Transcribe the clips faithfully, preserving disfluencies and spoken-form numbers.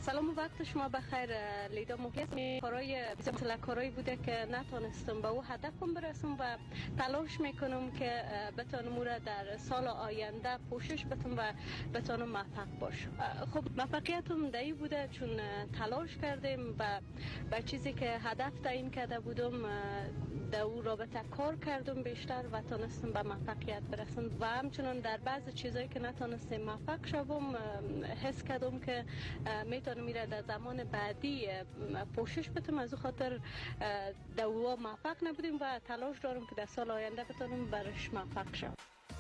سلام و وقت شما بخیر. لیدا مخلص. کارای بسیار کارایی بوده که نتونستم به او هدفم برسم و تلاش میکنم که بتونم او را در سال آینده پوشش بدم و بتونم موفق باشم. خب موفقیتم دایی بوده چون تلاش کردیم و به چیزی که هدف تعیین کرده بودم در او رابطه کار کردم بیشتر و تونستم به موفقیت برسم و همچنان در بعض چیزایی که نتونستم موفق شوم حس کردم که میتونم میره در زمان بعدی پوشش بدم. از خاطر در او موفق نبودیم و تلاش دارم که در سال آینده بتونم برش موفق شوم.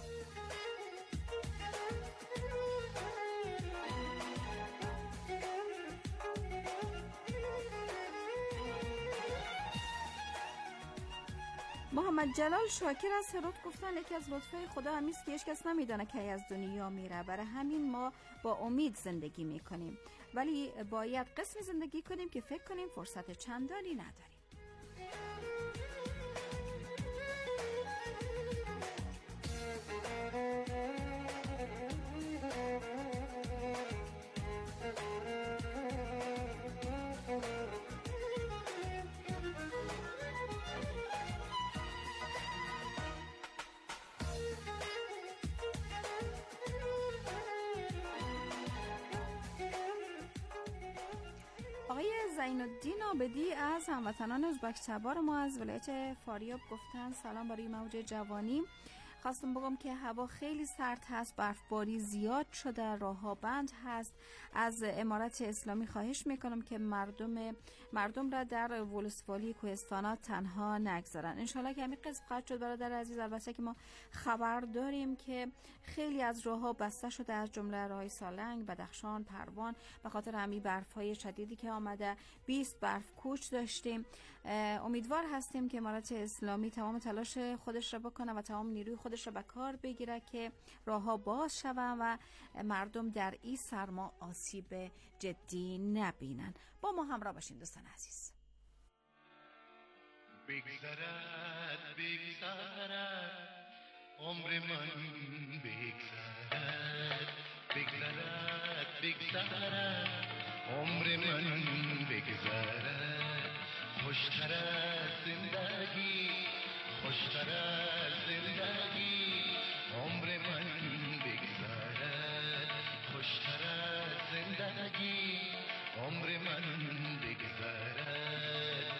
محمد جلال شاکر از هرات گفتن یکی از لطفه خدا همیست که هیچ کس نمیدونه کی از دنیا میره، برای همین ما با امید زندگی میکنیم، ولی باید قسمی زندگی کنیم که فکر کنیم فرصت چندانی نداریم. آقای زین الدین عابدی از هموطنان ازبک تبار ما از ولایت فاریاب گفتن سلام برای موج جوانی. خواستم بگم که هوا خیلی سرد هست، برفباری زیاد شده، راه‌ها بند هست. از امارت اسلامی خواهش میکنم که مردم مردم را در ولسوالی کوهستانات تنها نگذارن. انشالله که همین قسم خواهد شد برادر عزیز. البته که ما خبر داریم که خیلی از راه‌ها بسته شده، از جمله راه سالنگ، بدخشان، پروان، به خاطر همین برف‌های شدیدی که آمده. بیست برف کوچ داشتیم. امیدوار هستیم که امارت اسلامی تمام تلاش خودش را بکنه و تمام نیروی خودش را به کار بگیره که راه‌ها باز شوند و مردم در این سرما آسیب جدی نبینن. با ما همراه باشین دوستان عزیز. بگذرد بگذرد عمر من بگذرد بگذرد بگذرد عمر من بگذرد خوشتر از زندگی خوشتر از زندگی عمر من بگذرد خوشتر از زندگی عمر من بگذرد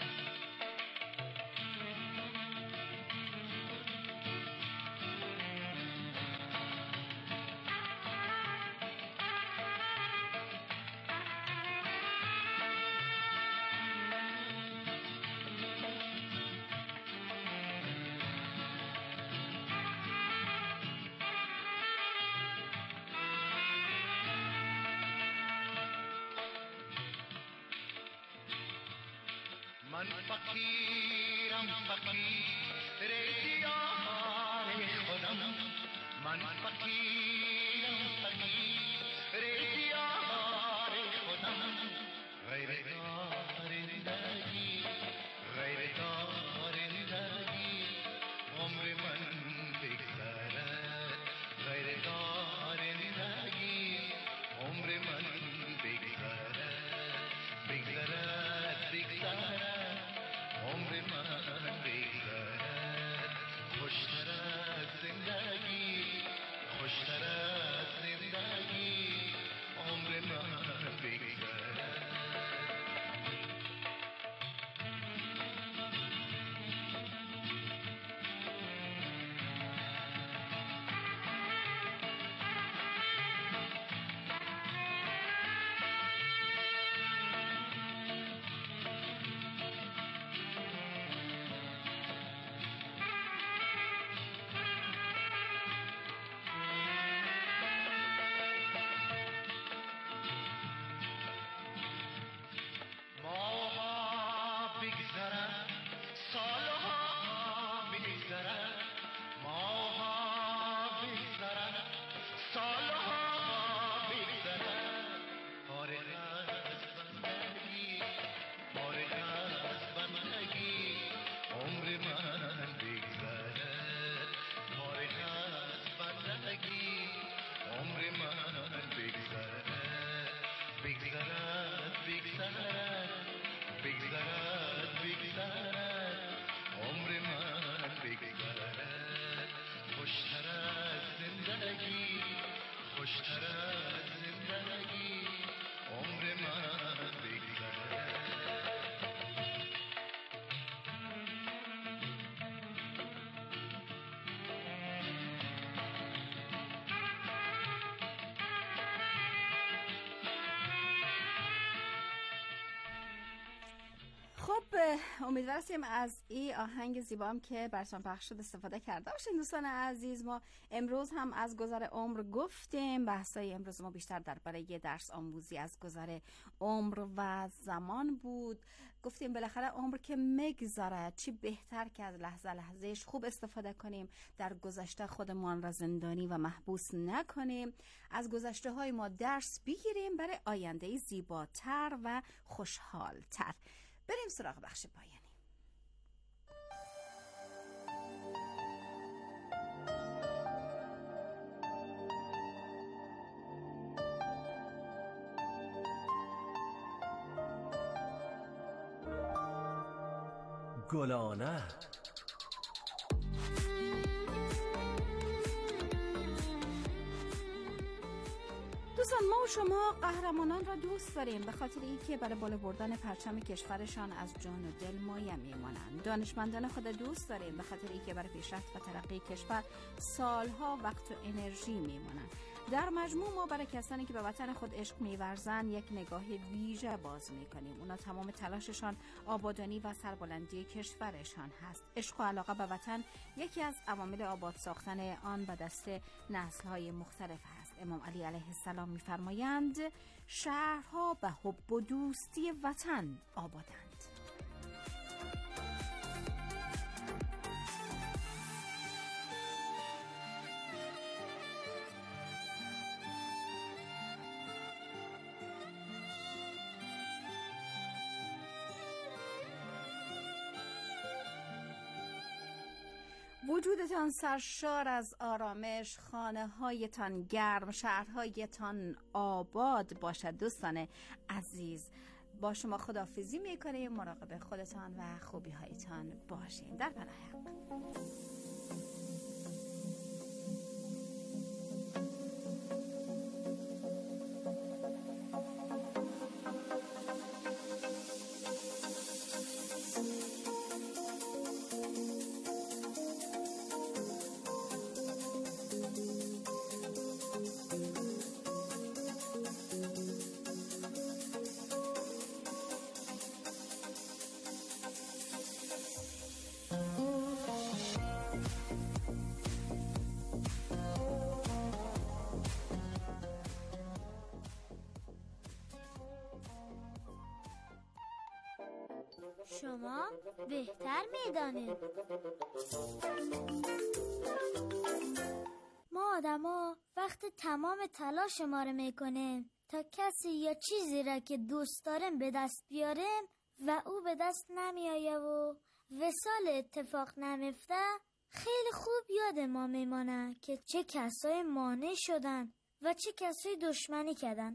من فقیرم فقیر دیار خودم من فقیرم فقیر دیار خودم غیر دارندگی غیر دارندگی عمر من بگذرد غیر دارندگی عمر من بگذرد بگذرد بگذرد عمر من بگذرد خوشتر از زندگی خوشتر از خوشتر از زندگی عمر من بگذره. خب امیدوارم از این آهنگ زیبام که براتون پخش شد استفاده کرده باشین. دوستان عزیز، ما امروز هم از گذر عمر گفتیم. بحثای امروز ما بیشتر درباره یه درس آموزی از گذر عمر و زمان بود. گفتیم بالاخره عمر که میگذره، چی بهتر که از لحظه لحظهش خوب استفاده کنیم، در گذشته خودمان را زندانی و محبوس نکنیم، از گذشته های ما درس بگیریم برای آینده زیباتر و خوشحالتر. بریم سراغ بخش پایانی. گلانه دوستان، ما و شما قهرمانان را دوست داریم به خاطر اینکه برای بالا بردن پرچم کشورشان از جان و دل مایه میمانند. دانشمندان خود دوست داریم به خاطر اینکه برای پیشرفت و ترقی کشور سالها وقت و انرژی میمانند. در مجموع ما برای کسانی که به وطن خود عشق می‌ورزند یک نگاه ویژه باز می‌کنیم. اونا تمام تلاششان آبادانی و سربلندی کشورشان هست. عشق و علاقه به وطن یکی از عوامل آباد ساختن آن به دست نسل‌های مختلف است. امام علی علیه السلام می‌فرمایند شهرها به حب و دوستی وطن آبادند. وجودتان سرشار از آرامش، خانه هایتان گرم، شهرهایتان آباد باشد. دوستان عزیز، با شما خداحافظی میکنیم. مراقب خودتان و خوبی هایتان باشین. در پناه حق. شما بهتر میدانید. ما آدما وقت تمام تلاش ما رو میکنیم تا کسی یا چیزی را که دوست داریم به دست بیاریم و او به دست نمیآیه و وصال اتفاق نمیفته، خیلی خوب یاد ما میمانه که چه کسای مانع شدن و چه کسای دشمنی کردن.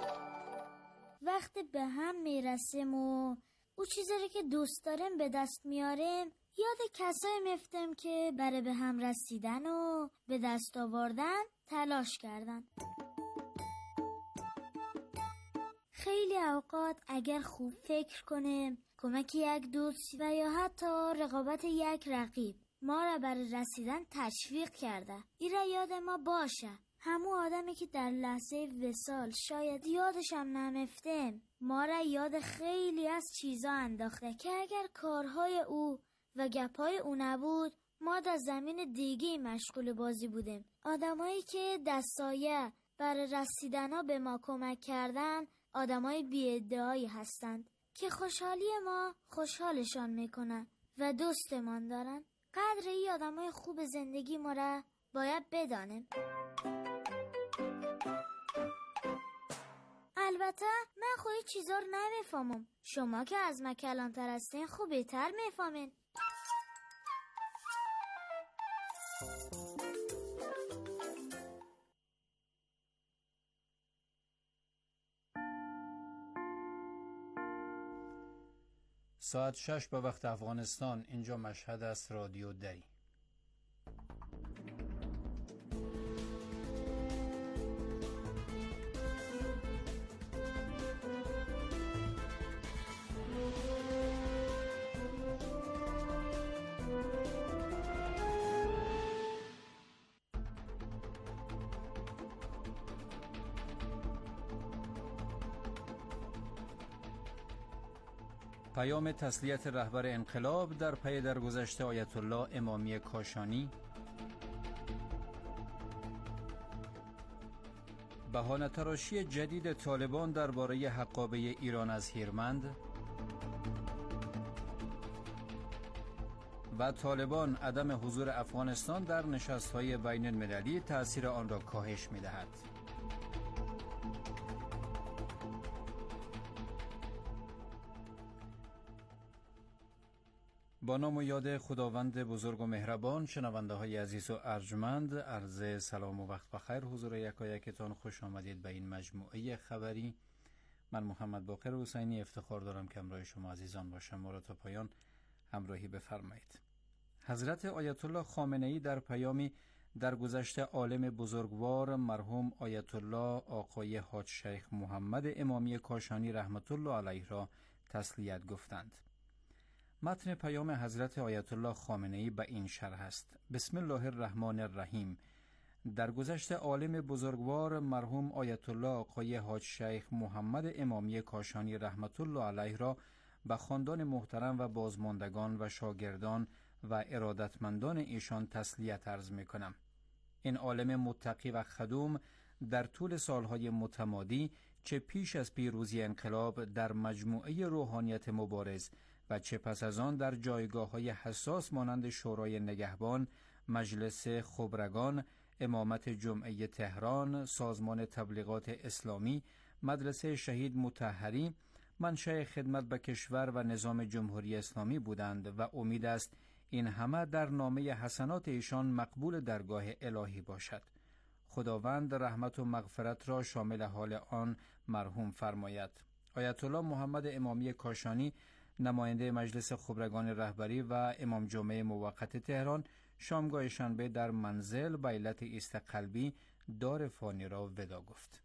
وقتی به هم میرسیم و او چیزی رو که دوست داریم به دست میاریم، یاد کسایی میفتیم که برای به هم رسیدن و به دست آوردن تلاش کردن. خیلی اوقات اگر خوب فکر کنیم، کمک یک دوست و یا حتی رقابت یک رقیب ما را برای رسیدن تشویق کرده، این را یاد ما باشه. همون آدمی که در لحظه وصال شاید یادش هم نمیفتیم، ما را یاد خیلی از چیزا انداخته که اگر کارهای او و گپای او نبود، ما در زمین دیگه مشغول بازی بودیم. آدمایی که دستایه برای رسیدن به ما کمک کردن، آدمای بی‌ادعایی هستند که خوشحالی ما خوشحالشان میکنن و دوستمان دارن. قدر این آدمای خوب زندگی ما را باید بدانیم. البته من خودی چیزا رو نمیفهمم. شما که از من کلانتر هستین خوب بهتر میفهمین. ساعت شش به وقت افغانستان. اینجا مشهد است، رادیو دری. پیام تسلیت رهبر انقلاب در پی درگذشت آیت الله امامی کاشانی، بهانه تراشی جدید طالبان درباره حقابه ایران از هیرمند و طالبان عدم حضور افغانستان در نشست‌های بین المللی تأثیر آن را کاهش می‌دهد. با نام و یاد خداوند بزرگ و مهربان، شنونده های عزیز و ارجمند، عرض سلام و وقت بخیر حضور یکایکتان. خوش آمدید به این مجموعه خبری. من محمد باقر حسینی افتخار دارم که همراه شما عزیزان باشم. ما را تا پایان همراهی بفرمایید. حضرت آیت الله خامنه ای در پیامی در گذشت عالم بزرگوار مرحوم آیت الله آقای حاج شیخ محمد امامی کاشانی رحمت الله علیه را تسلیت گفتند. متن پیام حضرت آیت الله خامنه ای به این شرح است: بسم الله الرحمن الرحیم. در گذشت عالم بزرگوار مرحوم آیت الله آقای حاج شیخ محمد امامی کاشانی رحمت الله علیه را به خاندان محترم و بازماندگان و شاگردان و ارادتمندان ایشان تسلیت عرض می کنم. این عالم متقی و خدوم در طول سالهای متمادی، چه پیش از پیروزی انقلاب در مجموعه روحانیت مبارز و چه پس از آن در جایگاه‌های حساس مانند شورای نگهبان، مجلس خبرگان، امامت جمعه تهران، سازمان تبلیغات اسلامی، مدرسه شهید مطهری، منشأ خدمت به کشور و نظام جمهوری اسلامی بودند و امید است این همه در نامه حسنات ایشان مقبول درگاه الهی باشد. خداوند رحمت و مغفرت را شامل حال آن مرحوم فرماید. آیت الله محمد امامی کاشانی، نماینده مجلس خبرگان رهبری و امام جمعه موقت تهران، شامگاه شنبه در منزل به علت ایست قلبی دار فانی را ودا گفت.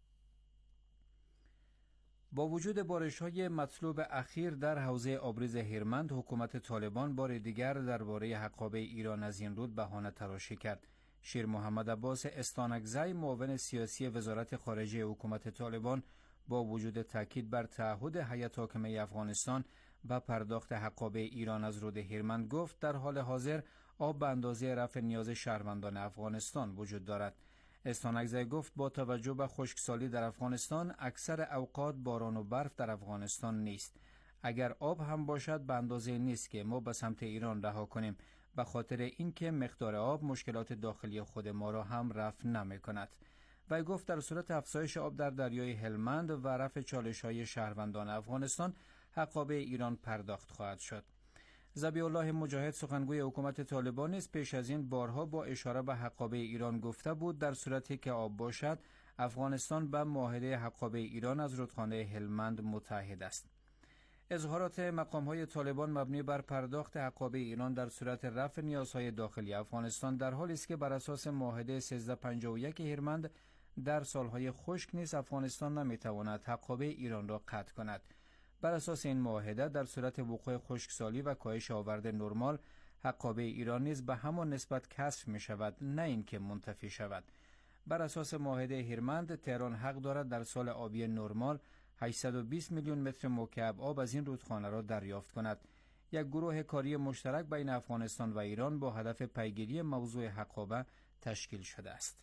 با وجود بارش‌های مطلوب اخیر در حوزه آبریز هیرمند، حکومت طالبان بار دیگر درباره حقابه ایران از این رود بهانه تراشی کرد. شیر محمد عباس استانکزی، معاون سیاسی وزارت خارجه حکومت طالبان، با وجود تاکید بر تعهد هیئت حاکمه افغانستان به پرداخت حقابه ایران از رود هیرمند، گفت در حال حاضر آب به اندازه رفع نیاز شهروندان افغانستان وجود دارد. استانکزی گفت با توجه به خشکسالی در افغانستان، اکثر اوقات باران و برف در افغانستان نیست. اگر آب هم باشد به اندازه نیست که ما به سمت ایران رها کنیم، به خاطر اینکه مقدار آب مشکلات داخلی خود ما را هم رفع نمی کند. و گفت در صورت افزایش آب در دریای هلمند و رفع چالش‌های شهروندان افغانستان، حقابه ایران پرداخت خواهد شد. ذبیح الله مجاهد، سخنگوی حکومت طالبان، نیز پیش از این بارها با اشاره به حقابه ایران گفته بود در صورتی که آب باشد، افغانستان به معاهده حقابه ایران از رودخانه هلمند متحد است. اظهارات مقام‌های طالبان مبنی بر پرداخت حقابه ایران در صورت رفع نیازهای داخلی افغانستان در حالی است که بر اساس معاهده سیزده پنجاه و یک هیرمند در سالهای خشک نیز افغانستان نمیتواند حقابه ایران را قطع کند. بر اساس این معاهده در صورت وقوع خشکسالی و کاهش آورد نرمال، حقابه ایران نیز به همان نسبت کسر می شود، نه اینکه منتفی شود. بر اساس معاهده هیرمند، تهران حق دارد در سال آبی نرمال هشتصد و بیست میلیون متر مکعب آب از این رودخانه را دریافت کند. یک گروه کاری مشترک بین افغانستان و ایران با هدف پیگیری موضوع حقابه تشکیل شده است.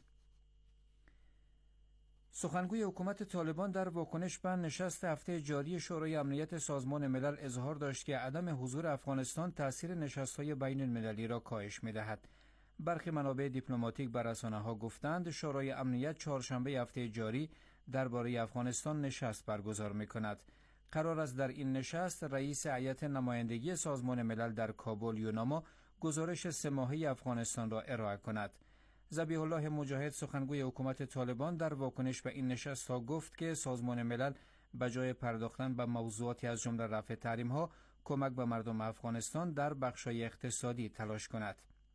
سخنگوی حکومت طالبان در واکنش به نشست هفته جاری شورای امنیت سازمان ملل اظهار داشت که عدم حضور افغانستان تأثیر نشست‌های بین المللی را کاهش می‌دهد. برخی منابع دیپلماتیک به رسانه‌ها گفتند شورای امنیت چهارشنبه هفته جاری درباره افغانستان نشست برگزار می‌کند. قرار است در این نشست رئیس هیئت نمایندگی سازمان ملل در کابل یوناما گزارش سه ماهه افغانستان را ارائه کند. ذبیح الله مجاهد، سخنگوی حکومت طالبان، در واکنش به این نشست‌ها گفت که سازمان ملل به جای پرداختن به موضوعاتی از جمله رفع تحریم‌ها، کمک به مردم افغانستان در بخش‌های اقتصادی تلاش کند.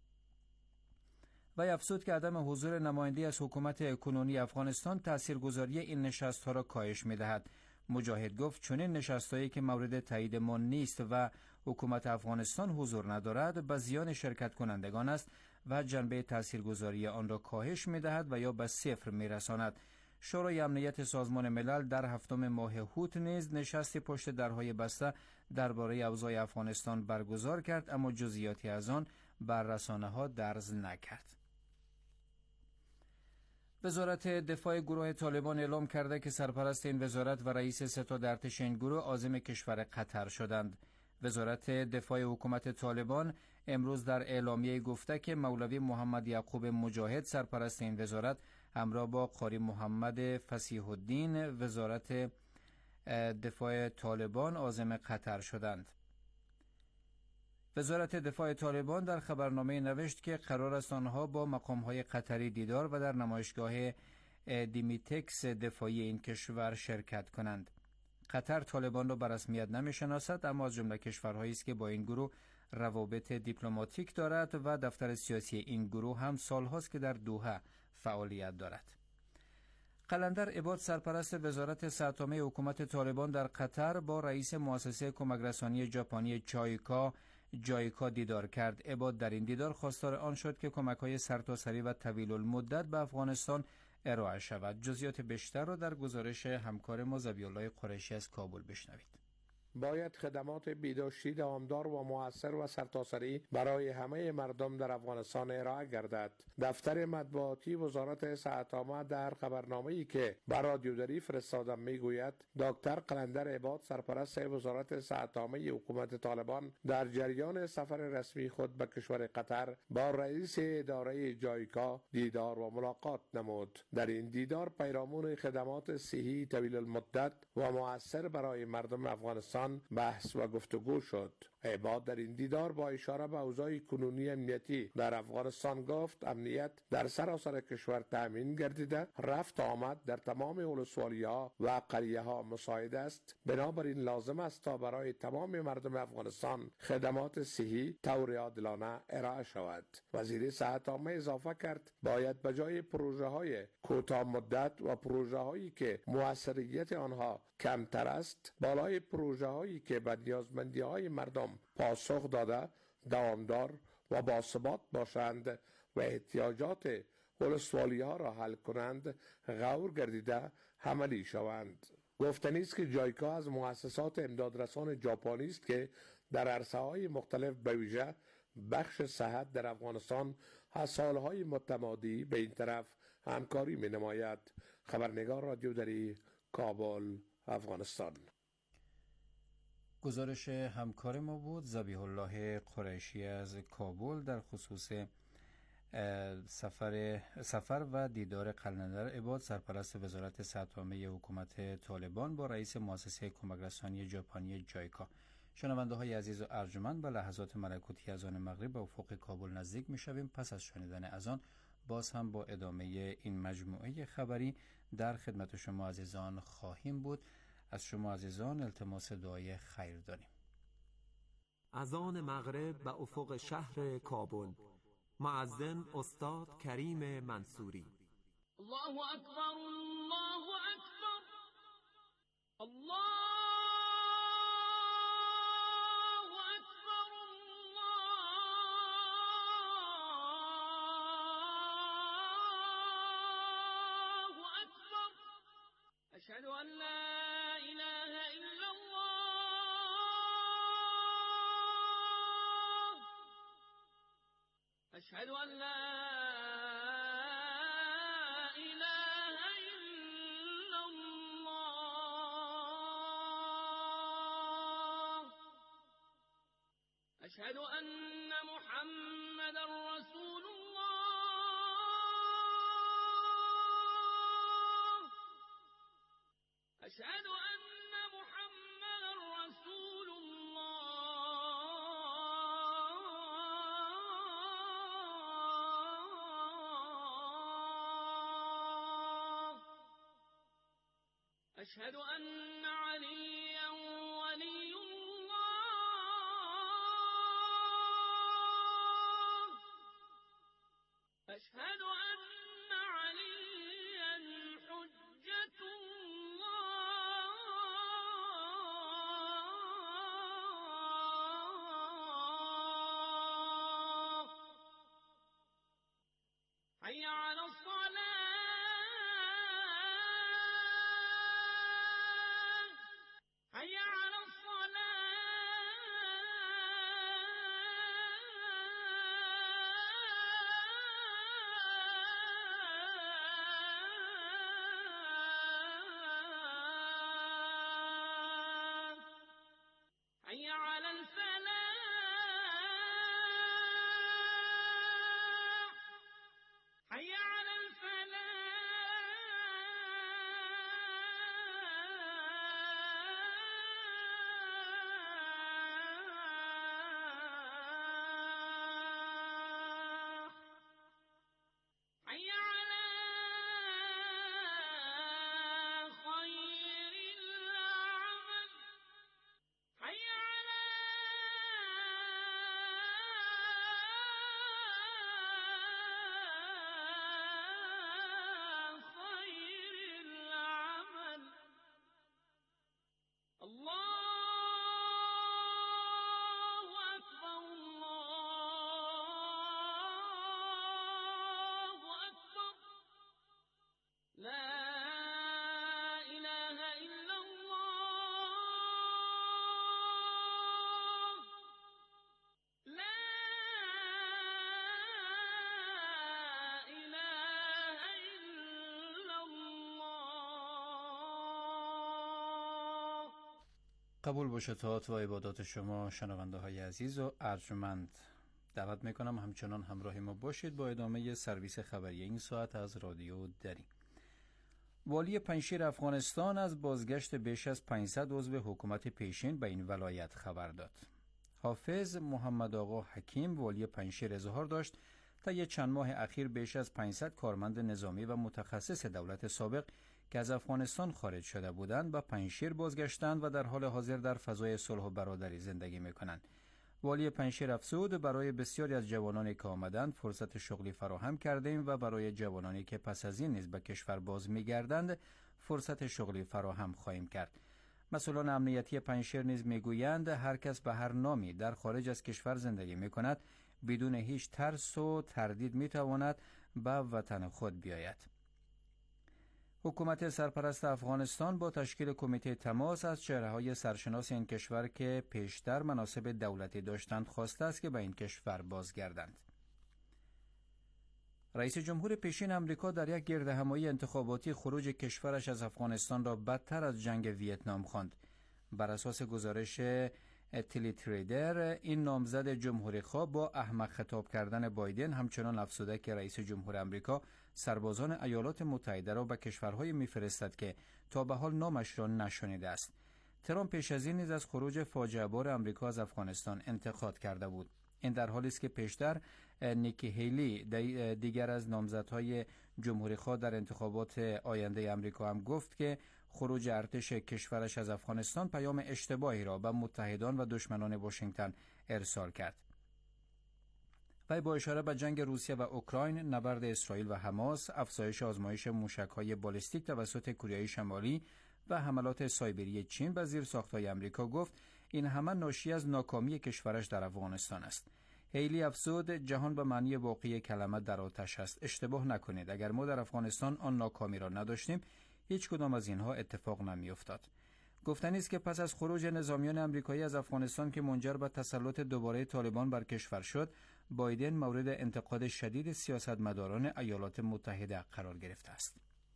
و افزود که عدم حضور نماینده‌ای از حکومت کنونی افغانستان تاثیرگذاری این نشست‌ها را کاهش می‌دهد. مجاهد گفت چنین نشست‌هایی که مورد تایید ما نیست و حکومت افغانستان حضور ندارد به زیان شرکت کنندگان است و جنبه تاثیرگذاری آن را کاهش می‌دهد و یا به صفر می‌رساند. شورای امنیت سازمان ملل در هفتم ماه هوت نیز نشستی پشت درهای بسته درباره اوضاع افغانستان برگزار کرد، اما جزئیاتی از آن بر رسانه‌ها درز نکرد. وزارت دفاع گروه طالبان اعلام کرده که سرپرست این وزارت و رئیس ستاد ارتش این گروه عازم کشور قطر شدند. وزارت دفاع حکومت طالبان امروز در اعلامیه گفته که مولوی محمد یعقوب مجاهد سرپرست این وزارت همراه با قاری محمد فصیح الدین وزارت دفاع طالبان عازم قطر شدند. وزارت دفاع طالبان در خبرنامه نوشت که قرار است آنها با مقام‌های قطری دیدار و در نمایشگاه دیمیتکس دفاعی این کشور شرکت کنند. قطر طالبان را به رسمیت نمی‌شناسد، اما از جمله کشورهایی است که با این گروه روابط دیپلماتیک دارد و دفتر سیاسی این گروه هم سال‌هاست که در دوحه فعالیت دارد. قلندر عباد سرپرست وزارت صحت‌عامه حکومت طالبان در قطر با رئیس مؤسسه کمک‌رسانی ژاپنی جایکا جایکا دیدار کرد. عباد در این دیدار خواستار آن شد که کمک‌های سرتاسری و طویل المدت به افغانستان ارائه شود. جزئیات بیشتر را در گزارش همکار ما ذبیح‌الله قریشی از کابل بشنوید. باید خدمات بهداشتی دوامدار و مؤثر و سرتاسری برای همه مردم در افغانستان ارائه گردد. دفتر مطبوعاتی وزارت صحت عامه در خبرنامه‌ای که به رادیوداری فرستاده میگوید دکتر قلندر عباد سرپرست وزارت صحت عامه حکومت طالبان در جریان سفر رسمی خود به کشور قطر با رئیس اداره جایکا دیدار و ملاقات نمود. در این دیدار پیرامون خدمات صحی طویل المدت و مؤثر برای مردم افغانستان بحث و گفتگو شد. عباد در این دیدار با اشاره به اوضاع کنونی امنیتی در افغانستان گفت امنیت در سراسر کشور تامین گردیده، رفت آمد در تمام ولسوالی‌ها و قریه‌ها مساعد است. بنابراین لازم است تا برای تمام مردم افغانستان خدمات صحی طور عادلانه ارائه شود. وزیر صحت عامه اضافه کرد باید به جای پروژه‌های کوتاه مدت و پروژه‌هایی که موثریت آنها کمتر است، بالای پروژه‌هایی که به نیازمندی‌های مردم پاسخ داده، دوامدار و باثبات باشند و احتیاجات ولسوالی‌ها را حل کنند، غور گردیده عملی شوند. گفتنی است که جایکا از مؤسسات امدادرسان ژاپنی است که در عرصه‌های مختلف به ویژه بخش صحت در افغانستان از سالهای متمادی به این طرف همکاری می نماید. خبرنگار رادیوداری کابل، افغانستان. گزارش همکار ما بود ذبیح‌الله قریشی از کابل در خصوص سفر سفر و دیدار قلندر عباد سرپرست وزارت صحت‌عامه حکومت طالبان با رئیس مؤسسه کمک‌رسانی ژاپنی جایکا. شنونده های عزیز و ارجمند، به لحظات ملکوتی از آن مغرب به افق کابل نزدیک می شویم. پس از شنیدن از آن باز هم با ادامه این مجموعه خبری در خدمت شما عزیزان خواهیم بود. از شما عزیزان التماس دعای خیر داریم. از آن مغرب به افق شهر کابل، مؤذن استاد کریم منصوری. الله اکبر، الله اکبر، الله أشهد أن لا إله إلا الله، أشهد أن لا إله إلا الله، أشهد أن محمد رسول أشهد أن محمد رسول الله، أشهد أن عليا ولي الله، أشهد أن عليا حجة حي على الصلاة قبول باشه طاعت و عبادات شما شنونده های عزیز و ارجمند. دعوت میکنم همچنان همراه ما باشید با ادامه سرویس خبری این ساعت از رادیو دری. والی پنجشیر افغانستان از بازگشت بیش از پانصد عضو حکومت پیشین به این ولایت خبر داد. حافظ محمد آقا حکیم والی پنجشیر اظهار داشت طی چند ماه اخیر بیش از پانصد کارمند نظامی و متخصص دولت سابق که از افغانستان خارج شده بودند به پنجشیر بازگشتند و در حال حاضر در فضای صلح و برادری زندگی میکنند. والی پنجشیر افزود برای بسیاری از جوانانی که آمدند فرصت شغلی فراهم کردیم و برای جوانانی که پس از این نیز به کشور باز میگردند فرصت شغلی فراهم خواهیم کرد. مسئولان امنیتی پنجشیر نیز میگویند هر کس به هر نامی در خارج از کشور زندگی میکند بدون هیچ ترس و تردید میتواند به وطن خود بیاید. حکومت سرپرست افغانستان با تشکیل کمیته تماس از چهره‌های سرشناس این کشور که پیشتر مناصب دولتی داشتند خواسته است که به این کشور بازگردند. رئیس جمهور پیشین آمریکا در یک گردهمایی انتخاباتی خروج کشورش از افغانستان را بدتر از جنگ ویتنام خواند. بر اساس گزارش تیلی تریدر این نامزد جمهوری‌خواه با احمق خطاب کردن بایدن همچنان افزوده که رئیس جمهور آمریکا سربازان ایالات متحده را به کشورهای میفرستد که تا به حال نامش را نشنیده است. ترامپ پیش از این نیز از خروج فاجعه بار آمریکا از افغانستان انتقاد کرده بود. این در حالی است که پیشتر نیکی هیلی دیگر از نامزدهای جمهوری‌خواه در انتخابات آینده آمریکا هم گفت که خروج ارتش کشورش از افغانستان پیام اشتباهی را به متحدان و دشمنان واشنگتن ارسال کرد. وی با اشاره به جنگ روسیه و اوکراین، نبرد اسرائیل و حماس، افزایش آزمایش موشک‌های بالستیک توسط کره شمالی و حملات سایبری چین به زیرساخت‌های آمریکا گفت این همه ناشی از ناکامی کشورش در افغانستان است. هیلی افزود جهان به معنی واقعی کلمه در آتش است. اشتباه نکنید، اگر ما در افغانستان آن ناکامی را نداشتیم هیچ کدام از اینها اتفاق نمی افتاد. گفتنی است که پس از خروج نظامیان آمریکایی از افغانستان که منجر به تسلط دوباره طالبان بر کشور شد، بایدن مورد انتقاد شدید سیاستمداران ایالات متحده قرار گرفته است.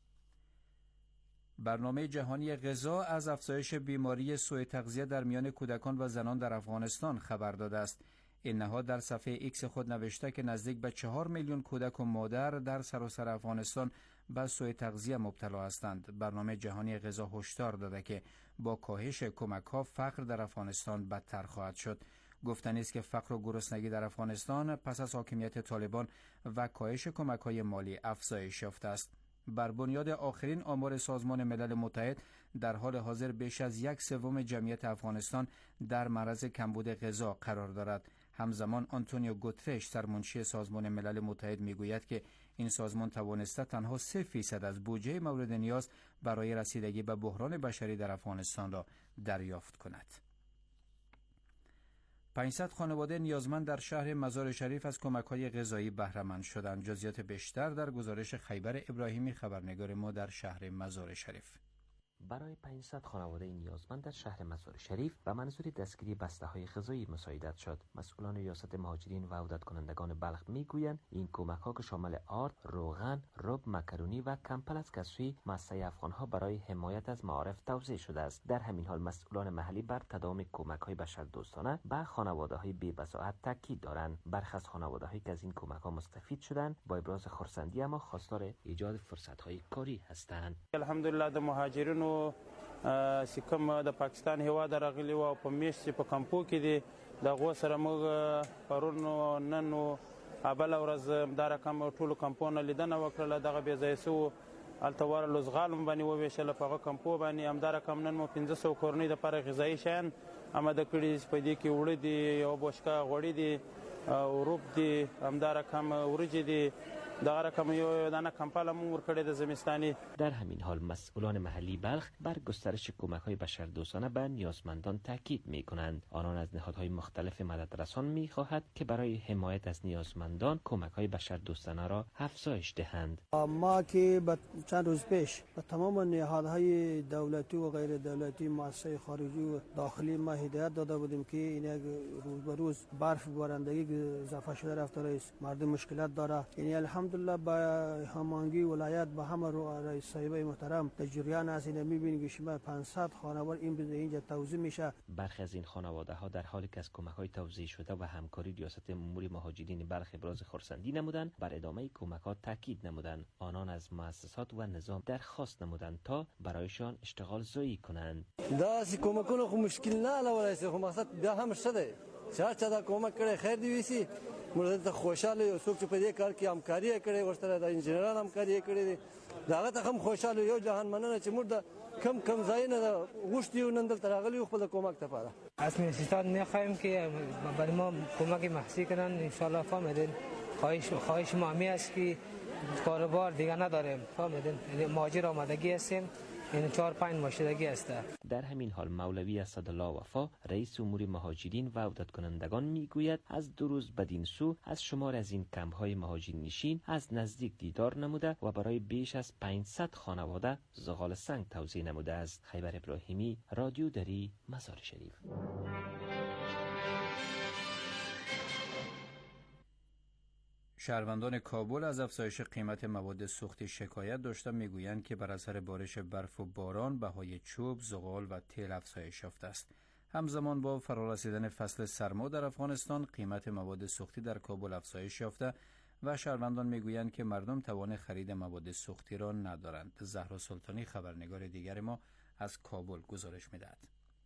برنامه جهانی غذا از افزایش بیماری سوء تغذیه در میان کودکان و زنان در افغانستان خبر داده است. این نهاد در صفحه ایکس خود نوشته که نزدیک به چهار میلیون کودک و مادر در سراسر افغانستان به سوء تغذیه مبتلا هستند. برنامه جهانی غذا هشدار داده که با کاهش کمک‌ها فقر در افغانستان بدتر خواهد شد. گفتنی است که فقر و گرسنگی در افغانستان پس از حاکمیت طالبان و کاهش کمک‌های مالی افزایش یافته است. بر بنیاد آخرین آمار سازمان ملل متحد در حال حاضر بیش از یک سوم جمعیت افغانستان در معرض کمبود غذا قرار دارد. همزمان آنتونیو گوترش سرمنشی سازمان ملل متحد میگوید که این سازمان توانسته تنها سه فیصد از بودجه مورد نیاز برای رسیدگی به بحران بشری در افغانستان را دریافت کند. پانصد خانواده نیازمند در شهر مزار شریف از کمک‌های غذایی بهره مند شدند. جزئیات بیشتر در گزارش خیبر ابراهیمی خبرنگار ما در شهر مزار شریف. برای پانصد خانواده نیازمند در شهر مزار شریف به منظور دستگیری بسته‌های غذایی مساعدت شد. مسئولان ریاست مهاجرین و عودت کنندگان بلخ میگویند این کمک‌ها که شامل آرد، روغن، رب، مکرونی و کمپل است که از سوی مؤسسه افغان‌ها برای حمایت از معارف توزیع شده است. در همین حال مسئولان محلی بر تداوم کمک‌های بشردوستانه به خانواده‌های بی‌بضاعت تاکید دارند. برخی از خانواده‌هایی که از این کمک‌ها مستفید شدند با ابراز خرسندی اما خواستار ایجاد فرصت‌های کاری هستند. الحمدلله د مهاجرینو چې کوم د پاکستان هیواد راغلي و او په میشت چې په کمپو کې دي د هغو سره موږ پرون و نن و بله ورځ دا رقم ټولو کمپونه لیدنه وکړله. دغه بې ځایه سوو هلته ورغلو زغال هم باندې وویشله په هغه کمپو باندې. همدا رقم نن مو پنځه سوه کورنۍ دپاره غذایي شیان آماده کړي دي چې په دې کې اوړه دي، یوه بوشکه غوړي دي، روب دي، همدا رقم وریجې دي، دغه رقم یو دانه کمپل هم ورکړی د زمستانی. در همین حال مسئولان محلی بلخ بر گسترش کمک‌های بشردوستانه به نیازمندان تاکید می‌کنند. آنان از نهادهای مختلف مدد رسان می‌خواهد که برای حمایت از نیازمندان کمک‌های بشردوستانه را افزایش دهند. ما که چند روز پیش به تمام نهادهای دولتی و غیر دولتی مؤسسه خارجی و داخلی ما هدایت داده بودیم که این یک روز به روز برف بارندگی اضافه شده رفته است، مردم مشکلات داره. یعنی الحمد الحمدلله با همانگی ولایت با همه رو رئیس صاحبای محترم در جریان است. اینا می‌بینید که شما پانصد خانواده این به اینجا توزیع میشه. برخی از این خانواده ها در حالی که از کمک‌های توزیع شده و همکاری ریاست امور مهاجرین بلخ ابراز خرسندی نمودند، بر ادامه کمک‌ها تاکید نمودند. آنان از مؤسسات و نظام درخواست نمودند تا برایشان اشتغال زایی کنند. داسی کمکونو خو مشکل نه علاوه خو مقصد بیا هم شده. چهار چا کمک کړي خیر دی وسی موږ ته خوشاله یو څوک چې په دې کار کې همکاري کړي ورسره د انجنیرانو همکاري کړي دا ته هم خوشاله یو جهان مننه چې موږ کم کم ځای نه غوښتي نن دلته راغلي خپل کمک ته پاره از مؤسسات می‌خوایم که برای ما کمک محسی کنن ان شاء الله. فهمیدین خواهش خواهش ما می است که کاروبار دیگه نداریم. فهمیدین یعنی مهاجر آمادگی هستیم. این چهار پنج ماشیدگی است. در همین حال مولوی اسدالله وفا رئیس امور مهاجرین و عودت کنندگان میگوید از دو روز بدین سو از شمار از این کمپ‌های مهاجرین نشین از نزدیک دیدار نموده و برای بیش از پانصد خانواده زغال سنگ توزیع نموده است. خیبر ابراهیمی، رادیو دری، مزار شریف. شهروندان کابل از افزایش قیمت مواد سوختی شکایت داشته میگویند که بر اثر بارش برف و باران بهای چوب، زغال و تیل افزایش یافته است. همزمان با فرارسیدن فصل سرما در افغانستان قیمت مواد سوختی در کابل افزایش یافته و شهروندان میگویند که مردم توان خرید مواد سوختی را ندارند. زهرا سلطانی خبرنگار دیگر ما از کابل گزارش میدهد.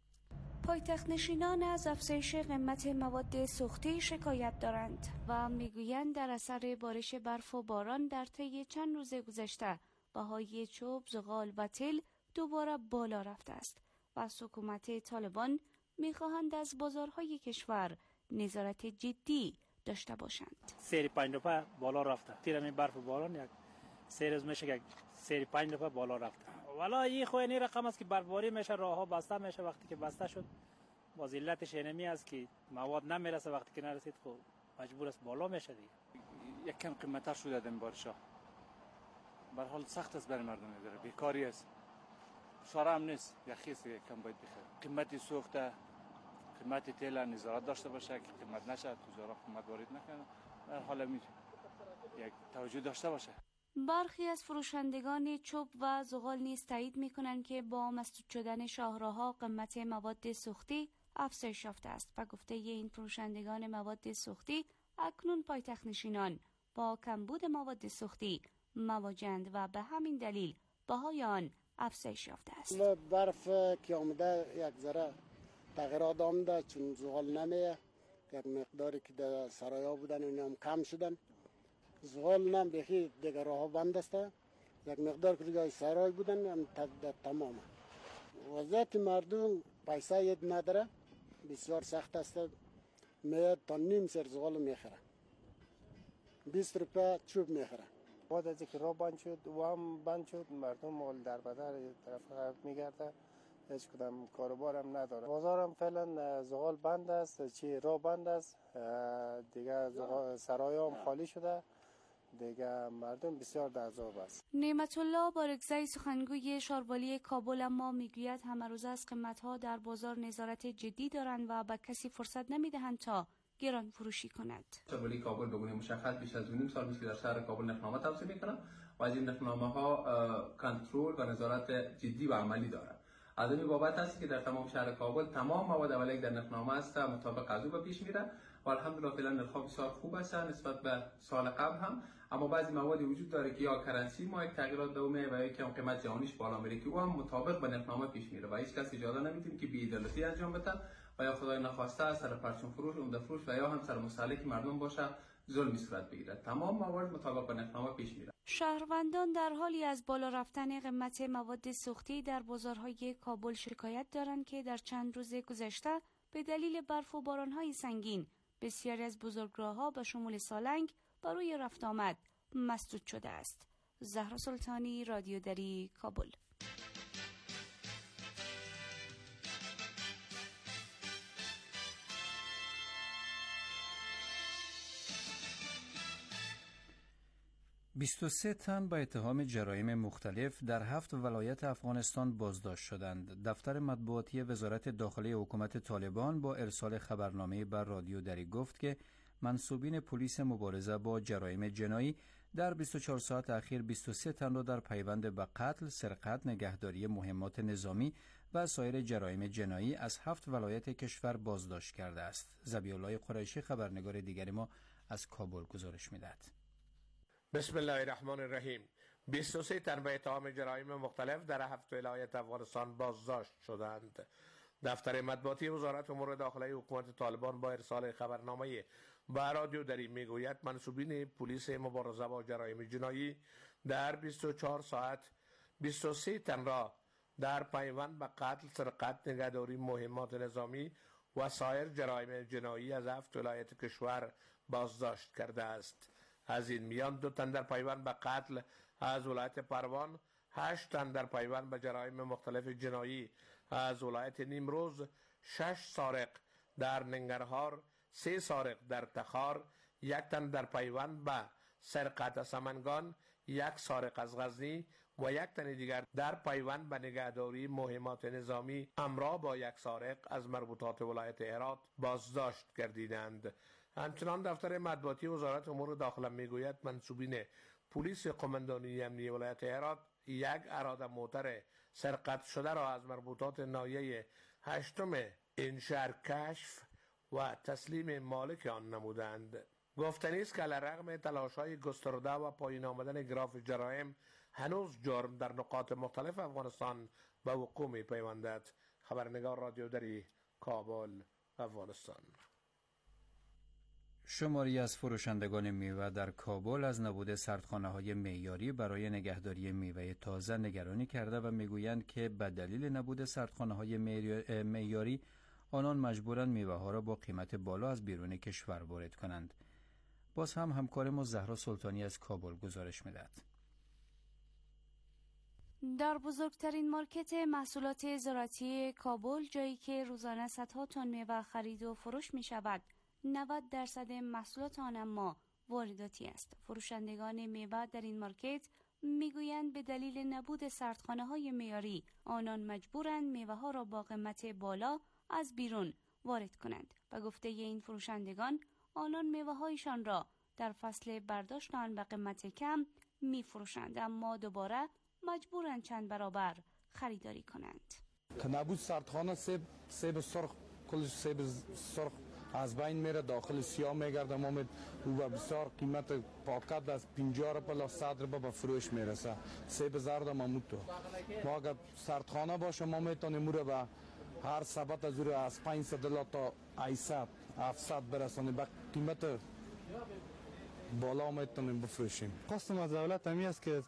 پایتخت نشینان از افزایش قیمت مواد سوختی شکایت دارند و میگویند در اثر بارش برف و باران در طی چند روز گذشته بهای چوب، زغال و تیل دوباره بالا رفته است و حکومت طالبان میخواهند از بازارهای کشور نظارت جدی داشته باشند. سری پنج روپه بالا رفته. تیر می برف و باران یک سری روز میشه که سری پنج روپه بالا رفته. والا این خو این رقم است که برفباری میشه، راهها بسته میشه. وقتی که بسته شد باز علتش اینمی است که مواد نمیرسه، وقتی که نرسید خب مجبور است بالا میشه دیگه. یک کم قیمت‌تر شده این بارشا. به هر حال سخت است برای مردم داره، بیکاری است. شاره هم نیست، یخی است کم باید بخره. قیمت سوخته، قیمت تیل نظارت داشته باشه که قیمت نشه، تجارت قیمت وارد نکنه. به هر حال می یک توجه داشته باشه. برخی از فروشندگان چوب و زغال نیز تایید می‌کنند که با مسدود شدن شاهراه‌ها قیمت مواد سوختی افزایش یافته است و گفته این فروشندگان مواد سوختی اکنون پایتخت نشینان با کمبود مواد سوختی مواجه‌اند و به همین دلیل بهای آن افزایش یافته است. برف که آمده یک ذره تغییرات آمده، چون زغال نمیه، یک مقداری که در سرایا بودن اون هم کم شدن. زغال نم بخی دیگر راه بند است. یک مقدار که جای سرای بودن هم تمام. وضعیت مردم پیسه ید نداره، بسیار سخت است. میاد تا نیم سر زغال میخره، بیست روپه چوب میخره. بعد از اینکه راه بند شد و هم بند شد، مردم مال در بدر طرف میگرده، هیچ کدام کاروبار هم نداره. بازار هم فعلا زغال بند است، چی راه بند است، دیگه سرای هم خالی شده، دیگه مردم بسیار در عذاب است. نعمت الله بارگزی سخنگوی شاروالی کابل اما میگوید همه روز از قیمت‌ها در بازار نظارت جدی دارند و به کسی فرصت نمیدهند تا گران فروشی کند. شاروالی کابل به گونه مشخص بیش از نیم سال است که در شهر کابل نرخنامه توسعه می‌کنند و از این نرخنامه‌ها کنترل و نظارت جدی و عملی دارند. از این بابت است که در تمام شهر کابل تمام مواد اولیه در نرخنامه است مطابق از او به پیش میره و الحمدلله فعلا نرخ‌ها بسیار خوب است نسبت به سال قبل هم. اما بعضی مواد وجود داره که یا کرنسی ما یک تغییرات دومه و یا که قیمت جهانیش بالا میره که او هم مطابق به نرخنامه پیش میره و هیچ کس اجازه نمیدیم که بی‌عدالتی انجام بده و یا خدای نخواسته سر پرچم فروش، عمده فروش و یا هم سر مستهلک مردم باشه ظلمی صورت بگیره. تمام مواد مطابق به نرخنامه پیش میره. شهروندان در حالی از بالا رفتن قیمت مواد سوختی در بازارهای کابل شکایت دارند که در چند روز گذشته به دلیل برف و باران‌های سنگین بسیاری از بزرگراه‌ها به شمول سالنگ برای رفت آمد مسدود شده است. زهرا سلطانی، رادیو دری، کابل. بیست و سه تن با اتهام جرایم مختلف در هفت ولایت افغانستان بازداشت شدند. دفتر مطبوعاتی وزارت داخلی حکومت طالبان با ارسال خبرنامه بر رادیو دری گفت که منصوبین پلیس مبارزه با جرایم جنایی در بیست و چهار ساعت اخیر بیست و سه تن را در پیوند به قتل، سرقت، نگهداری مهمات نظامی و سایر جرایم جنایی از هفت ولایت کشور بازداشت کرده است. ذبیح‌الله قریشی خبرنگار دیگری ما از کابل گزارش می‌دهد. بسم الله الرحمن الرحیم. بیست و سه تن به اتهام جرایم مختلف در هفت ولایت افغانستان بازداشت شدند. دفتر مطبوعاتی وزارت امور داخلی حکومت طالبان با ارسال خبرنامه به رادیو دری میگوید منصوبین پلیس مبارزه با جرایم جنایی در بیست و چهار ساعت بیست و سه تن را در پیوند به قتل، سرقت، نگهداری مهمات نظامی و سایر جرایم جنایی از هفت ولایت کشور بازداشت کرده است. از این میان دو تن در پیوند به قتل از ولایت پروان، هشت تن در پیوند به جرایم مختلف جنایی از ولایت نیمروز، شش سارق در ننگرهار، سه سارق در تخار، یک تن در پیوند به سرقت سمنگان، یک سارق از غزنی و یک تن دیگر در پیوند به نگهداری مهمات نظامی همراه با یک سارق از مربوطات ولایت هرات بازداشت گردیدند. همچنان دفتر مطبوعاتی وزارت امور داخله میگوید منصوبین پلیس قماندانی امنی ولایت هرات یک اراده موتر سرقت شده را از مربوطات ناحیه هشتم این شهر کشف و تسلیم مالک آن نمودند. گفتنی است که علیرغم تلاش‌های گسترده و پایین آمدن گراف جرایم، هنوز جرم در نقاط مختلف افغانستان به وقوع می‌پیوندد. خبرنگار رادیو دری، کابل، افغانستان. شماری از فروشندگان میوه در کابل از نبود سردخانه‌های معیاری برای نگهداری میوه تازه نگرانی کرده و میگویند که به دلیل نبود سردخانه‌های معیاری آنان مجبورند میوه‌ها را با قیمت بالا از بیرون کشور وارد کنند. باز هم همکار ما زهرا سلطانی از کابل گزارش می‌دهد. در بزرگترین مارکت محصولات زراعتی کابل، جایی که روزانه صدها تن میوه خرید و فروش می شود، نود درصد محصولات آن اما وارداتی است. فروشندگان میوه در این مارکت میگویند به دلیل نبود سردخانه‌های معیاری آنان مجبورند میوه‌ها را با قیمت بالا از بیرون وارد کنند. به گفته این فروشندگان، آنان میوه‌هایشان را در فصل برداشت آن به قیمت کم می‌فروشند، اما دوباره مجبورند چند برابر خریداری کنند. که نبود سردخانه سیب سیب سرخ کل سیب سرخ از بین میره، داخل سیاه میگرده. ما می او بسیار قیمت پاکت از پنجاه روپیه تا صد روپیه به فروش میرسه. سیب زرد هم همونطور. ما اگر سردخانه باشه ما میتونیم او را به هر سبت از او را از پانصد تا هشتصد هفتصد برسانیم، به قیمت بالا میتونیم بفروشیم. خواستم از دولت همی است که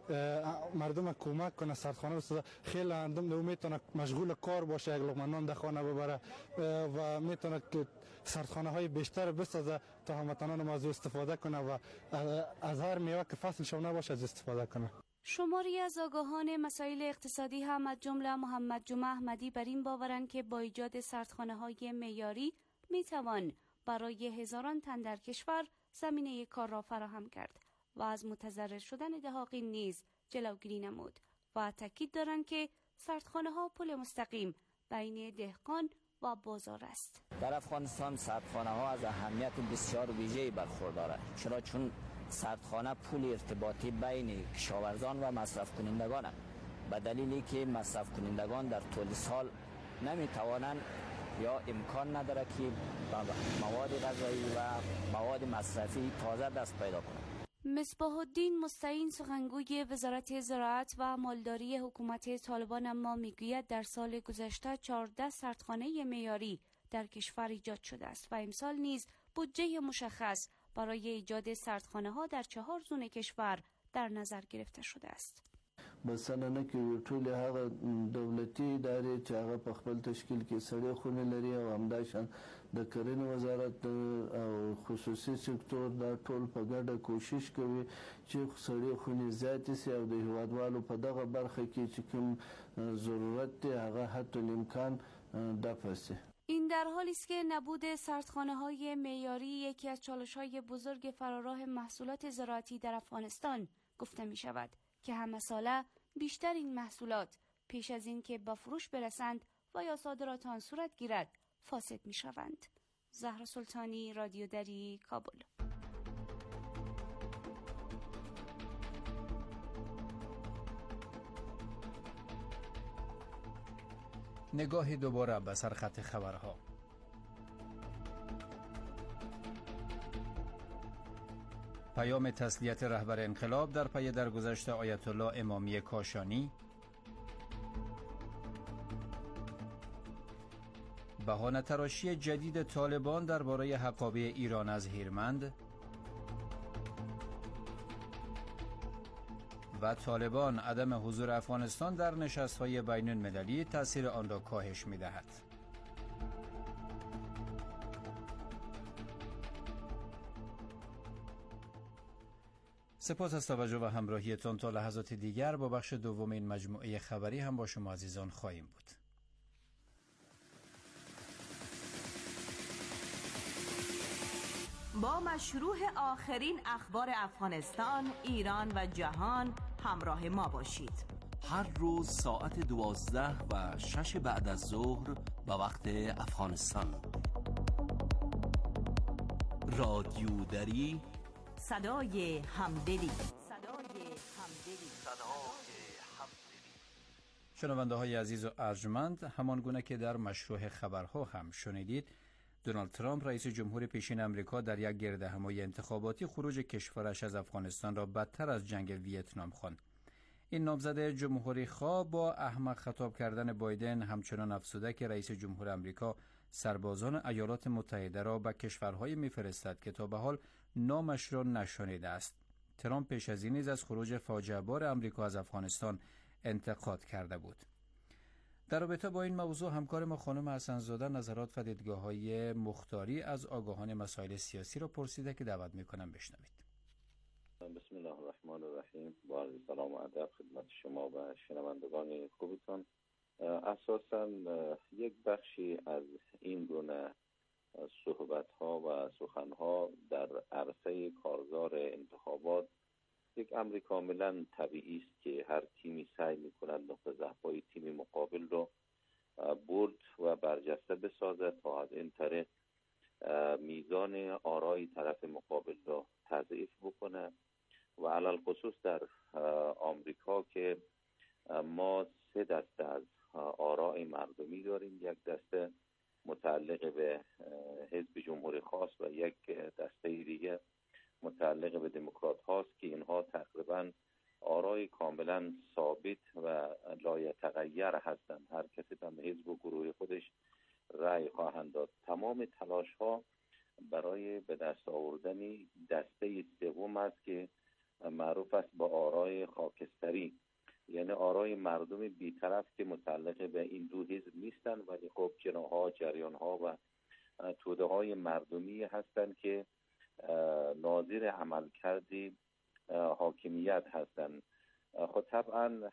مردم کمک کنه، سردخانه بسازه. خیلی مردم میتونه مشغول کار باشه، یک لقمه نان در خانه ببره و میتونه که سردخانه های بیشتر بسازه تا هموطنان ما از استفاده کنه و از هر میوه که فصل شونه باشه از استفاده کنه. شماری از آگاهان مسائل اقتصادی هم از جمله محمد جمعه احمدی بر این باورند که با ایجاد سردخانه های معیاری میتوان برای هزاران تن در کشور زمینه کار را فراهم کرد و از متضرر شدن دهاقین نیز جلوگیری نمود و تاکید دارند که سردخانه ها پل مستقیم بین دهقان و بازار است. در افغانستان سردخانه ها از اهمیت بسیار ویژه‌ای برخوردارند، چرا چون سردخانه پل ارتباطی بین کشاورزان و مصرف کنندگان است، به دلیلی که مصرف کنندگان در طول سال نمی توانند یا امکان نداره که مواد غذایی و مواد مصرفی تازه دست پیدا کنند. مصباح الدین مستعین سخنگوی وزارت زراعت و مالداری حکومت طالبان اما میگوید در سال گذشته چهارده سردخانه معیاری در کشور ایجاد شده است و امسال نیز بودجه مشخص برای ایجاد سردخانه ها در چهار زون کشور در نظر گرفته شده است. بسنه نه کې ټول هغه دولتي ادارې چې هغه په خپل تشکیل کې سړې خونې لري او همداشان د کرنې وزارت او خصوصي سکتور دا ټول په ګډه کوشش کوي چې سړې خونې زیاتې سي او د هیوادوالو په دغه برخه کې چې کوم ضرورت دی هغه حتی الامکان دفع سي. این در حالی است که نبود سردخانه های معیاری یکی از چالش های بزرگ فراراه محصولات زراعتی در افغانستان گفته می شود که همه ساله بیشتر این محصولات پیش از این که به فروش برسند و یا صادرات آن صورت گیرد فاسد می شوند. زهرا سلطانی، رادیو دری، کابل. نگاه دوباره به سرخط خبرها. پیام تسلیت رهبر انقلاب در پی درگذشت آیت الله امامی کاشانی. بهانه تراشی جدید طالبان درباره حقابه ایران از هیرمند. و طالبان عدم حضور افغانستان در نشست‌های بین‌المللی تأثیر آن را کاهش می‌دهد. سپاس از توجه و همراهیتان. تا لحظات دیگر با بخش دوم این مجموعه خبری هم با شما عزیزان خواهیم بود. با مشروع آخرین اخبار افغانستان، ایران و جهان همراه ما باشید. هر روز ساعت دوازده و شش بعد از ظهر به وقت افغانستان. رادیو دری، صدای همدلی. صدای همدلی. شنونده های عزیز و ارجمند، همان گونه که در مشروع خبرها هم شنیدید، دونالد ترامپ رئیس جمهور پیشین امریکا در یک گردهمایی انتخاباتی خروج کشورش از افغانستان را بدتر از جنگ ویتنام خواند. این نامزد جمهوری خواه با احمق خطاب کردن بایدن همچنان افزوده که رئیس جمهور امریکا سربازان ایالات متحده را به کشورهای میفرستد که تا به حال نامش را نشنیده است. ترامپ پیش از این نیز از خروج فاجعه بار امریکا از افغانستان انتقاد کرده بود. در رابطه با این موضوع همکار ما خانم حسن‌زاده نظرات و دیدگاه‌های مختاری از آگاهان مسائل سیاسی را پرسیده که دعوت می‌کنم بشنوید. بسم الله الرحمن الرحیم. با عرض سلام و ادب خدمت شما و شنوندگان خوبتان. اساساً یک بخشی از این گونه صحبت‌ها و سخن‌ها در عرصه کارزار انتخابات یک امر کاملا طبیعی است که هر تیمی سعی می‌کند نقطه ضعف‌های تیم مقابل رو برد و برجسته بسازد تا از این طریق میزان آرای طرف مقابل رو تضعیف بکنه و علل خصوص در آمریکا که ما سه دسته از آرای مردمی داریم، یک دسته متعلق به حزب جمهوری خاص و یک دسته دیگه متعلق به دموکرات هاست که اینها تقریبا آرای کاملا ثابت و لایتغیر هستند. هر کسی به حزب و گروه خودش رأی خواهند داد. تمام تلاش ها برای به دست آوردن دسته سوم است که معروف است با آرای خاکستری، یعنی آرای مردم بی‌طرف که متعلق به این دو حزب نیستند ولی خب جناح‌ها، جریان‌ها و توده های مردمی هستند که ناظر عملکرد حاکمیت هستند. خب طبعا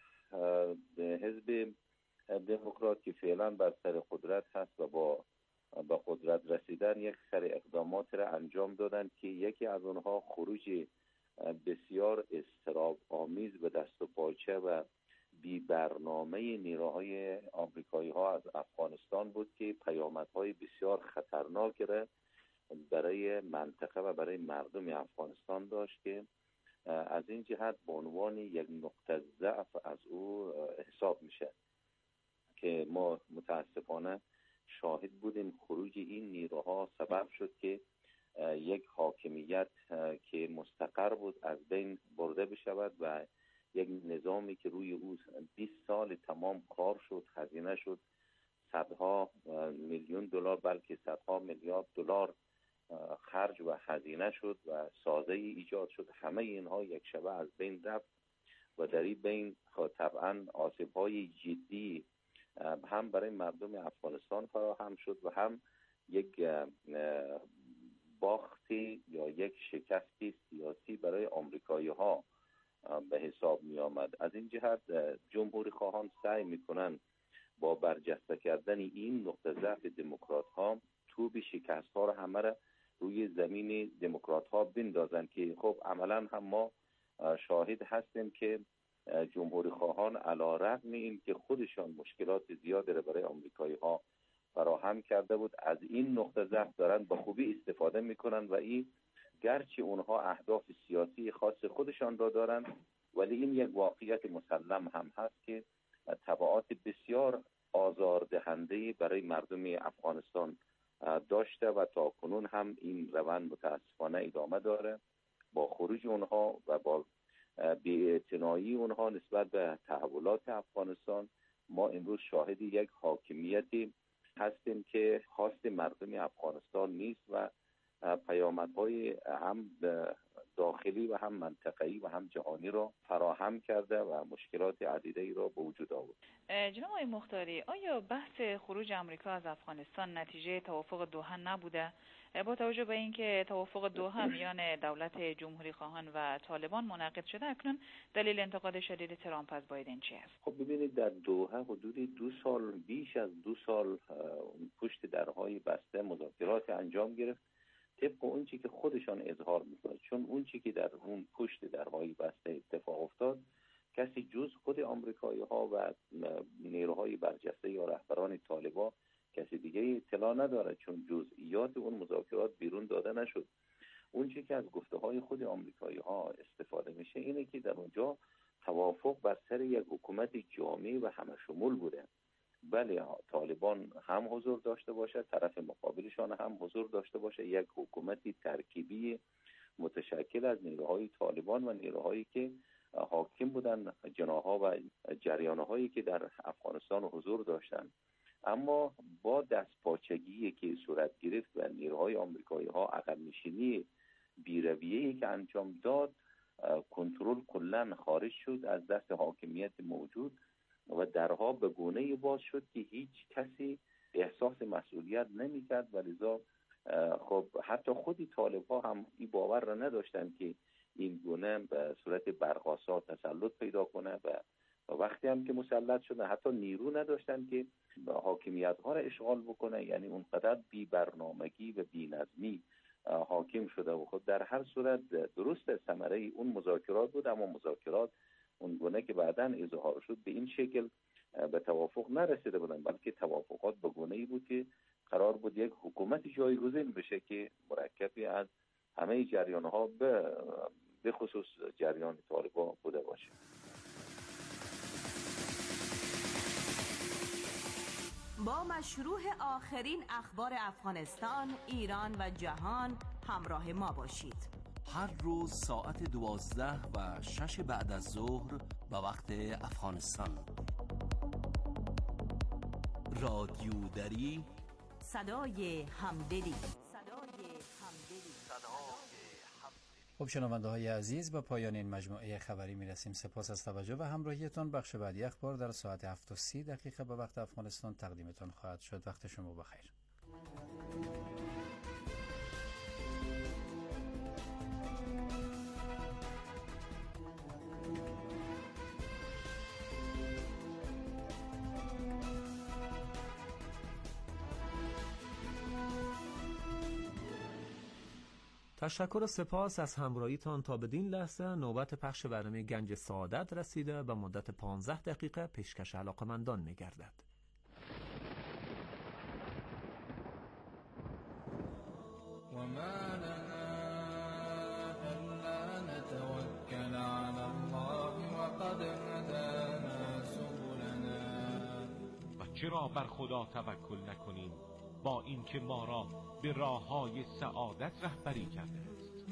حزب دموکرات که فعلا بر سر قدرت هست و با با قدرت رسیدن یک سری اقدامات را انجام دادن که یکی از اونها خروج بسیار اضطراب آمیز به دست و پاچه و بی برنامه نیروهای آمریکایی ها از افغانستان بود که پیامدهای بسیار خطرناک را برای منطقه و برای مردم افغانستان داشت که از این جهت به عنوان یک نقطه ضعف از او حساب میشه که ما متاسفانه شاهد بودیم. خروج این نیروها سبب شد که یک حاکمیت که مستقر بود از بین برده بشود و یک نظامی که روی او بیست سال تمام کار شد، هزینه شد، صدها میلیون دلار بلکه صدها میلیارد دلار خرج و هزینه شد و سازه ایجاد شد، همه اینها یک شبه از بین رفت و در این بین طبعا آسیب‌های جدی هم برای مردم افغانستان فراهم شد و هم یک باختی یا یک شکستی سیاسی برای آمریکایی ها به حساب می آمد. از این جهت جمهوری خواهان سعی می کنند با برجسته کردن این نقطه ضعف دموکرات ها توب شکست ها را همه را روی زمین دموکرات ها بندازن که خب عملا هم ما شاهد هستیم که جمهوری خواهان علی رغم این که خودشان مشکلات زیادی را برای آمریکایی ها فراهم کرده بود از این نقطه ضعف دارن به خوبی استفاده میکنن و این گرچه اونها اهداف سیاسی خاص خودشان را دارن ولی این یک واقعیت مسلم هم هست که تبعات بسیار آزاردهنده برای مردم افغانستان داشته و تا کنون هم این روند متاسفانه ادامه داره. با خروج اونها و با بی‌اعتنایی اونها نسبت به تحولات افغانستان، ما امروز شاهد یک حاکمیتی هستیم که خواست مردم افغانستان نیست و پیامدهای هم داخلی و هم منطقه‌ای و هم جهانی را فراهم کرده و مشکلات عدیده‌ای را به وجود آورد. جناب آقای مختاری، آیا بحث خروج آمریکا از افغانستان نتیجه توافق دوحه نبوده؟ با توجه به اینکه توافق دوحه میان دولت جمهوری خواهان و طالبان منعقد شده، اکنون دلیل انتقاد شدید ترامپ از بایدن چی است؟ خب ببینید، در دوحه حدود دو سال بیش از دو سال پشت درهای بسته مذاکرات انجام گرفت، طبق اون چی که خودشان اظهار میکنه. چون اون چی که در اون پشت درهای بسته اتفاق افتاد، کسی جز خود آمریکایی ها و نیروهای برجسته یا رهبران طالبان کسی دیگه اطلاع نداره، چون جزئیات اون مذاکرات بیرون داده نشد. اون چی که از گفته های خود آمریکایی ها استفاده میشه اینه که در اونجا توافق بر سر یک حکومت جامع و همه شمول بوده. بله، طالبان هم حضور داشته باشه، طرف مقابلشان هم حضور داشته باشه، یک حکومتی ترکیبی متشکل از نیروهای طالبان و نیروهایی که حاکم بودن، جناح‌ها و جریان‌هایی که در افغانستان حضور داشتند. اما با دستپاچگی که صورت گرفت و نیروهای آمریکایی ها عقب نشینی بی‌رویه‌ای که انجام داد، کنترل کلاً خارج شد از دست حاکمیت موجود و درها به گونه‌ای باز شد که هیچ کسی احساس مسئولیت نمی‌کرد و لذا خب حتی خودی طالب‌ها هم این باور را نداشتند که این گونه به صورت برق‌آسا تسلط پیدا کنه و وقتی هم که مسلط شدن حتی نیرو نداشتن که حاکمیت‌ها را اشغال بکنه. یعنی اونقدر بی برنامگی و بی نظمی حاکم شده و خود در هر صورت درست ثمره اون مذاکرات بود، اما مذاکرات اون گونه که بعداً اظهار شد به این شکل به توافق نرسیده بودن، بلکه توافقات به گونه‌ای بود که قرار بود یک حکومت جایگزین بشه که مرکبی از همه جریان‌ها به به خصوص جریان طالبان بوده باشه. با مشروع آخرین اخبار افغانستان، ایران و جهان همراه ما باشید. هر روز ساعت دوازده و شش بعد از ظهر به وقت افغانستان. رادیو دری، صدای همدلی. خب شنونده های عزیز، به پایان این مجموعه خبری می رسیم. سپاس از توجه و همراهیتان. بخش بعدی اخبار در ساعت هفت و سی دقیقه به وقت افغانستان تقدیمتان خواهد شد. وقت شما بخیر. تشکر و سپاس از همراهیتان. تا بدین لحظه نوبت پخش برنامه گنج سعادت رسیده و مدت پانزده دقیقه پیشکش علاقمندان می گردد. و چرا بر خدا توکل نکنیم با اینکه ما را به راه‌های سعادت رهبری کرده است.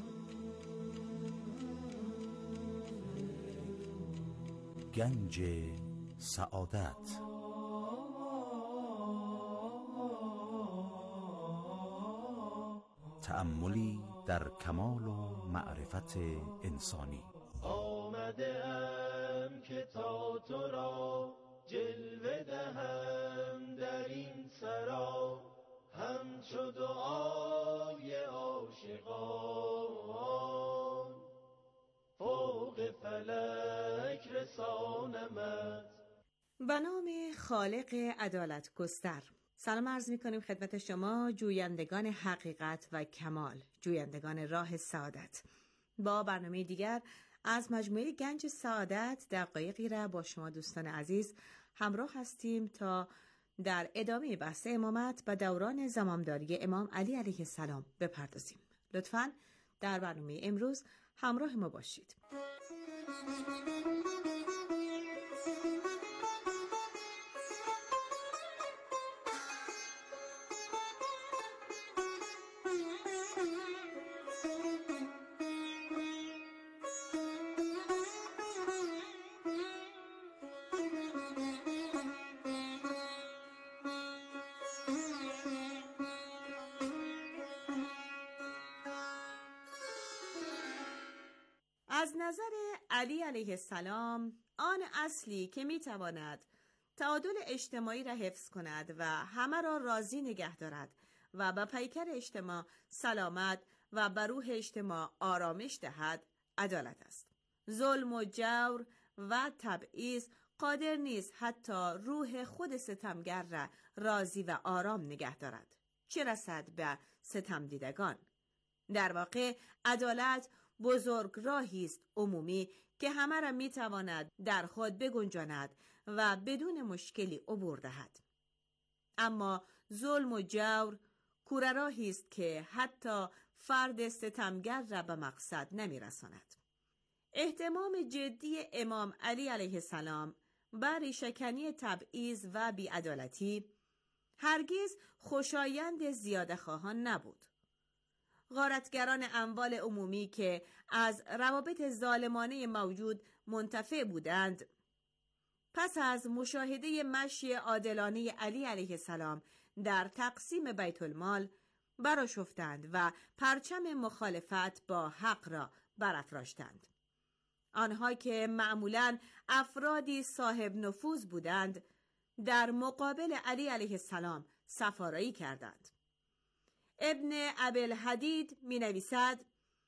گنج سعادت. تأملی در کمال و معرفت انسانی. آمده ام که تا تو را جلوه دهم در این سرا، همچو دعای عاشقان فوق فلک رسانمت. به نام خالق عدالت گستر. سلام عرض می کنیم خدمت شما جویندگان حقیقت و کمال، جویندگان راه سعادت. با برنامه دیگر از مجموعه گنج سعادت دقایقی را با شما دوستان عزیز همراه هستیم تا در ادامه بحث امامت و دوران زمامداری امام علی علیه السلام بپردازیم. لطفاً در برنامه امروز همراه ما باشید. نظر علی علیه السلام آن اصلی که میتواند تعادل اجتماعی را حفظ کند و همه را راضی نگه دارد و به پیکر اجتماع سلامت و به روح اجتماع آرامش دهد عدالت است. ظلم و جور و تبعیض قادر نیست حتی روح خود ستمگر را راضی و آرام نگه دارد، چه رسد به ستم دیدگان. در واقع عدالت بزرگ راهی است عمومی که همه را میتواند در خود بگنجاند و بدون مشکلی عبور دهد. اما ظلم و جور کوره راهی است که حتی فرد ستمگر را به مقصد نمیرساند. اهتمام جدی امام علی علیه السلام بر ریشه‌کنی تبعیض و بی‌عدالتی هرگز خوشایند زیاده خواهان نبود. غارتگران اموال عمومی که از روابط ظالمانه موجود منتفع بودند، پس از مشاهده مشی عادلانه علی علیه السلام در تقسیم بیت المال برآشفتند و پرچم مخالفت با حق را برافراشتند. آنها که معمولاً افرادی صاحب نفوذ بودند، در مقابل علی علیه السلام سفارایی کردند. ابن ابی‌الحدید می نویسد: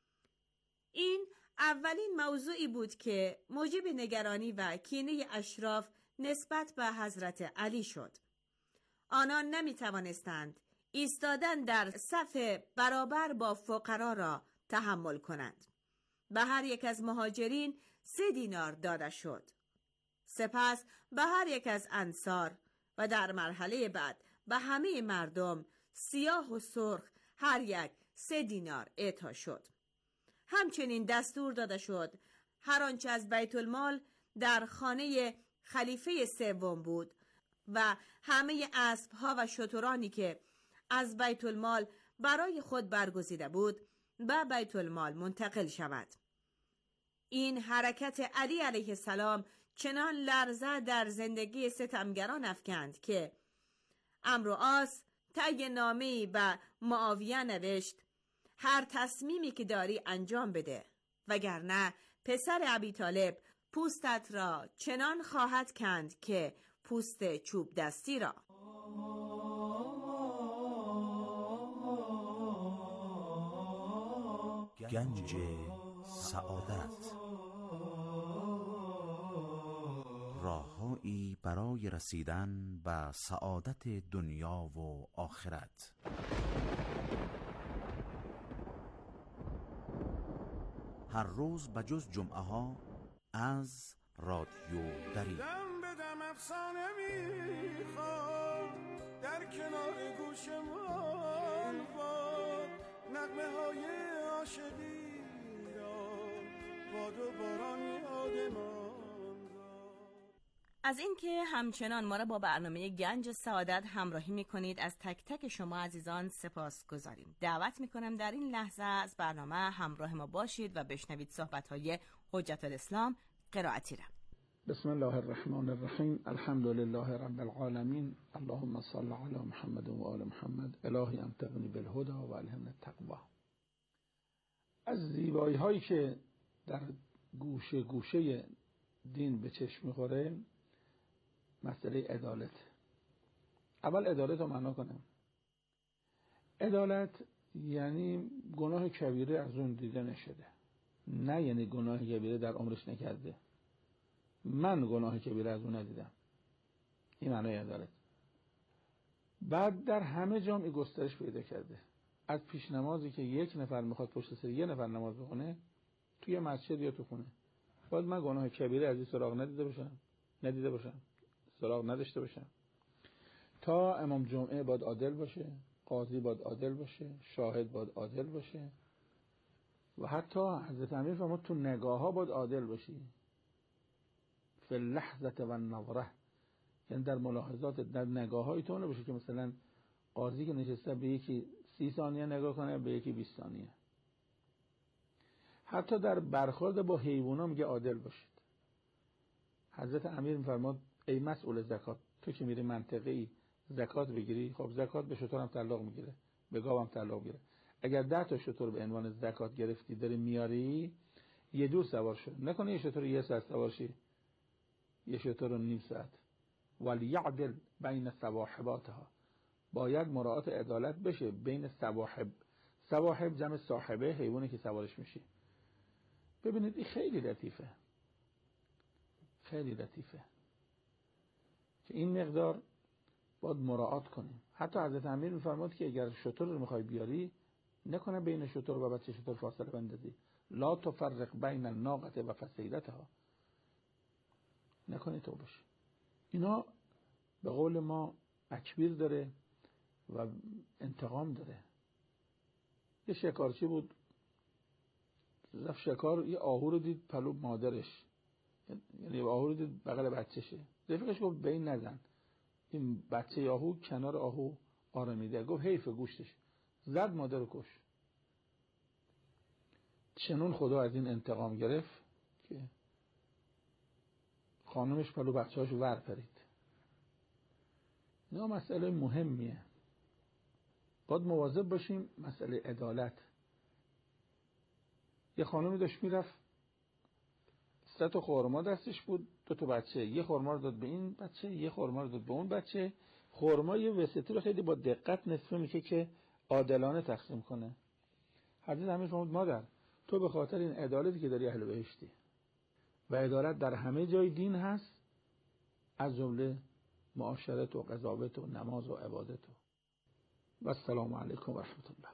این اولین موضوعی بود که موجب نگرانی و کینه اشراف نسبت به حضرت علی شد. آنان نمی توانستند ایستادن در صف برابر با فقرا را تحمل کنند. به هر یک از مهاجرین سه دینار داده شد، سپس به هر یک از انصار و در مرحله بعد به همه مردم سیاه و سرخ هر یک سه دینار اعطا شد. همچنین دستور داده شد هر آنچه از بیت المال در خانه خلیفه سوم بود و همه اسب‌ها و شترانی که از بیت المال برای خود برگزیده بود به بیت المال منتقل شود. این حرکت علی علیه السلام چنان لرزه در زندگی ستمگران افکند که عمرو عاص طی نامه‌ای به معاویه نوشت: هر تصمیمی که داری انجام بده، وگرنه پسر ابی طالب پوستت را چنان خواهد کند که پوست چوب دستی را. گنج سعادت، راههایی برای رسیدن به سعادت دنیا و آخرت. هر روز بجز جمعه ها از رادیو دری دم به دم افسانه میخواد در کنار گوشمان باد، نغمه های عاشقی را باد و باران یادمان. از اینکه همچنان ما را با برنامه گنج سعادت همراهی میکنید از تک تک شما عزیزان سپاس گذاریم. دعوت میکنم در این لحظه از برنامه همراه ما باشید و بشنوید صحبت‌های حجت الاسلام قرائتی را. بسم الله الرحمن الرحیم. الحمد لله رب العالمین. اللهم صل علی محمد و آل محمد. الهی امتقنی بالهدى و الهمنا التقوی. از زیبایی هایی که در گوشه گوشه دین به چشم میخوره مسئله عدالت. اول عدالت رو معنا کنم. عدالت یعنی گناه کبیره از اون دیده نشده، نه یعنی گناه کبیره در عمرش نکرده. من گناه کبیره از اون ندیدم. این معنای عدالت. بعد در همه جام این گسترش پیدا کرده. از پیش نمازی که یک نفر میخواد پشت سر یه نفر نماز بخونه توی مسجد یا تو خونه، باید من گناه کبیره از این سراغ ندیده باشم ندیده باشم سراغ نداشته باشم. تا امام جمعه باید عادل باشه، قاضی باید عادل باشه، شاهد باید عادل باشه و حتی حضرت امیر فرمود تو نگاه ها باید عادل باشی. فی اللحظه و النظره، یعنی در ملاحظات، در نگاه های تو نباشه که مثلا قاضی که نشسته به یکی سی ثانیه نگاه کنه به یکی بیست ثانیه. حتی در برخورد با حیوونا میگه عادل باشید. حضرت امیر میفرماد ای مسئول زکات، تو که میری منطقه ای زکات بگیری، خب زکات به شتر هم تعلق میگیره، به گاو هم تعلق میگیره. اگر ده تا شتر به عنوان زکات گرفتی داری میاری، یه دور سوار شو، نکنه یه شتر یه ساعت سوار شی، یه شتر نیم ساعت. ولیعدل بین صواحباتها، باید مراعات عدالت بشه بین صواحب. صواحب جمع صاحبه، حیوانی که سوارش میشی. ببینید این خیلی لطیفه، خیلی لطیفه که این مقدار باید مراعات کنیم. حتی حضرت امیر میفرماد که اگر شتر رو میخوای بیاری، نکنه بین شتر و بچه شتر فاصله بندازی. لا تفرق بین الناقه و فصیلتها، نکنی تو باشی. اینا به قول ما اکبیر داره و انتقام داره. یه شکارچی بود، رفت شکار، یه آهو رو دید پلو مادرش، یعنی آهو رو دید بغل بچهشه. رفیقش گفت به این نزن، این بچه آهو کنار آهو آرمیده. گفت حیف گوشتش، زد مادر رو کش. چنون خدا از این انتقام گرفت که خانمش پلو بچه‌هاش ور پرید. اینا مسئله مهمیه، باید مواظب باشیم. مسئله عدالت. یه خانمی داشت میرفت، سه تا خرما دستش بود، دو تا بچه، یه خرما رو داد به این بچه، یه خرما رو داد به اون بچه. خرما یه وسطی رو خیلی با دقت نصفه میشه که عادلانه تقسیم کنه. حضرت امیر فرمود مادر، تو به خاطر این عدالتی که داری اهل بهشتی. و عدالت در همه جای دین هست، از جمله معاشرت و قضاوت و نماز و عبادت. و السلام علیکم و رحمت الله.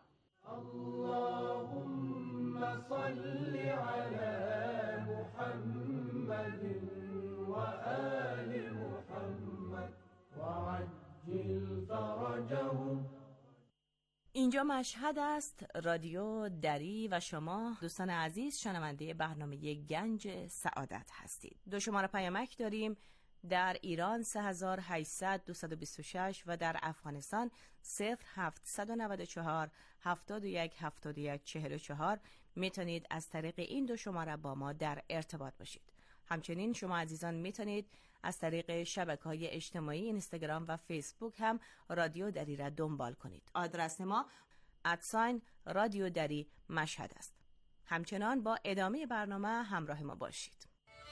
اللهم صل على محمد و آل محمد و عجل فرجهم. اینجا مشهد است، رادیو دری و شما دوستان عزیز شنونده برنامه گنج سعادت هستید. دو شماره پیامک داریم. در ایران سه هزار و هشتصد دویست و بیست و شش و در افغانستان صفر هفتصد و نود و چهار هفتاد و یک هفتاد و یک چهل و چهار میتونید از طریق این دو شماره با ما در ارتباط باشید. همچنین شما عزیزان میتونید از طریق شبکه‌های اجتماعی اینستاگرام و فیسبوک هم رادیو دری را دنبال کنید. آدرس ما ادساین رادیو دری مشهد است. همچنان با ادامه برنامه همراه ما باشید.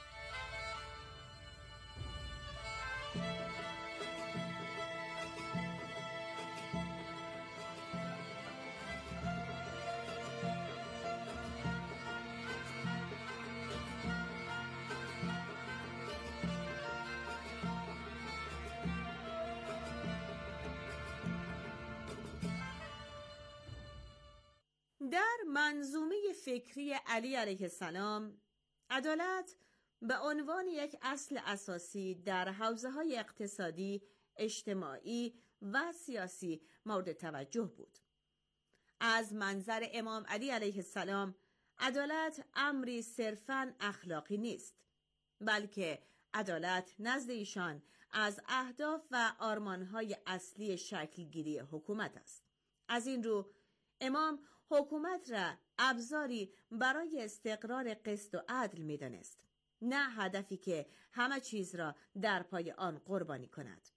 در منظومه فکری علی علیه السلام، عدالت به عنوان یک اصل اساسی در حوزه‌های اقتصادی، اجتماعی و سیاسی مورد توجه بود. از منظر امام علی علیه السلام، عدالت امری صرفاً اخلاقی نیست، بلکه عدالت نزد ایشان از اهداف و آرمان‌های اصلی شکلگیری حکومت است. از این رو امام حکومت را ابزاری برای استقرار قسط و عدل می‌دانست، نه هدفی که همه چیز را در پای آن قربانی کند.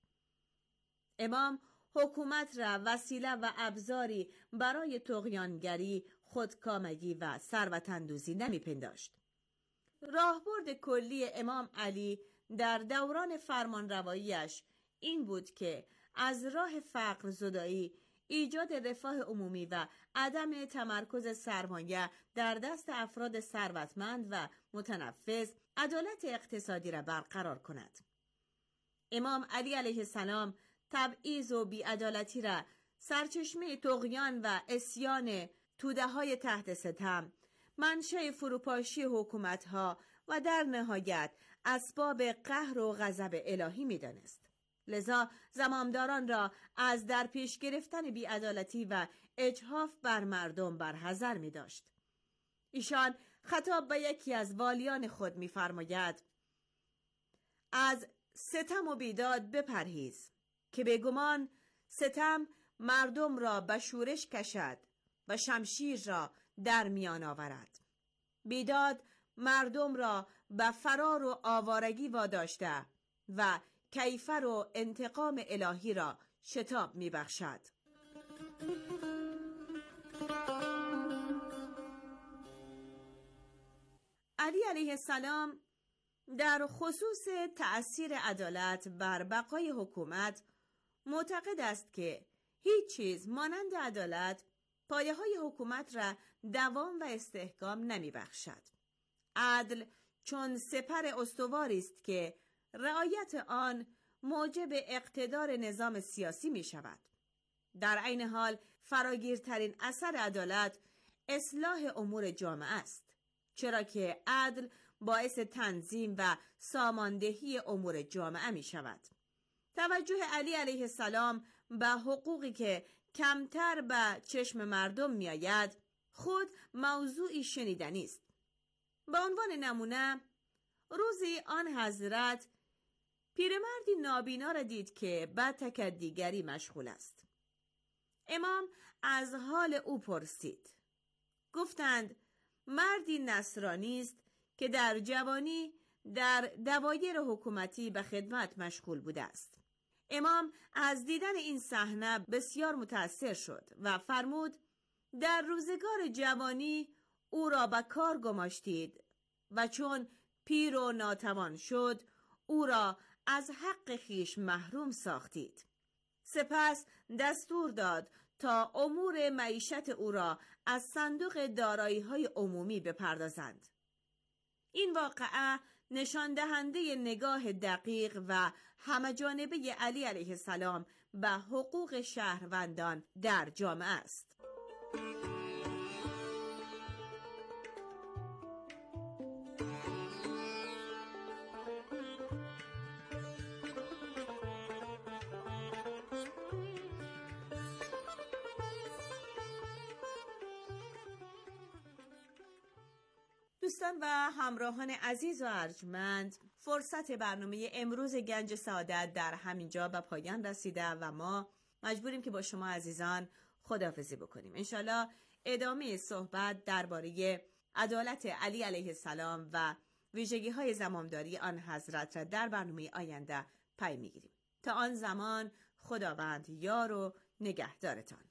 امام حکومت را وسیله و ابزاری برای طغیانگری، خودکامگی و ثروت‌اندوزی نمی‌پنداشت. راهبرد کلی امام علی در دوران فرمانرواییش این بود که از راه فقر زدایی، ایجاد رفاه عمومی و عدم تمرکز سرمایه در دست افراد ثروتمند و متنفذ، عدالت اقتصادی را برقرار کند. امام علی علیه السلام تبعیض و بی‌عدالتی را سرچشمه طغیان و عصیان توده‌های تحت ستم، منشأ فروپاشی حکومت‌ها و در نهایت اسباب قهر و غضب الهی می‌دانست. لذا زمامداران را از در پیش گرفتن بی‌عدالتی و اجحاف بر مردم برحذر می داشت. ایشان خطاب به یکی از والیان خود می فرماید: از ستم و بیداد بپرهیز که به گمان ستم مردم را به شورش کشد و شمشیر را در میان آورد. بیداد مردم را به فرار و آوارگی واداشته و کیفر و انتقام الهی را شتاب می بخشد. علی علیه السلام در خصوص تأثیر عدالت بر بقای حکومت معتقد است که هیچ چیز مانند عدالت پایه های حکومت را دوام و استحکام نمی بخشد. عدل چون سپر استواری است که رعایت آن موجب اقتدار نظام سیاسی می شود. در عین حال فراگیرترین اثر عدالت اصلاح امور جامعه است، چرا که عدل باعث تنظیم و ساماندهی امور جامعه می شود. توجه علی علیه السلام به حقوقی که کمتر به چشم مردم می آید خود موضوعی شنیدنی است. به عنوان نمونه، روزی آن حضرت پیرمردی نابینا را دید که به تکدیگری مشغول است. امام از حال او پرسید. گفتند مردی نصرانی است که در جوانی در دوایر حکومتی به خدمت مشغول بوده است. امام از دیدن این صحنه بسیار متأثر شد و فرمود در روزگار جوانی او را به کار گماشتید و چون پیر و ناتوان شد او را از حق خیش محروم ساختید. سپس دستور داد تا امور معیشت او را از صندوق دارایی‌های عمومی بپردازند. این واقعه نشان دهنده نگاه دقیق و همه‌جانبه علی علیه السلام به حقوق شهروندان در جامعه است. دوستان و همراهان عزیز و ارجمند، فرصت برنامه امروز گنج سعادت در همینجا به پایان رسیده و ما مجبوریم که با شما عزیزان خداحافظی بکنیم. انشالله ادامه صحبت درباره عدالت علی علیه السلام و ویژگی های زمامداری آن حضرت را در برنامه آینده پی میگیریم. تا آن زمان خداوند یار و نگهدارتان.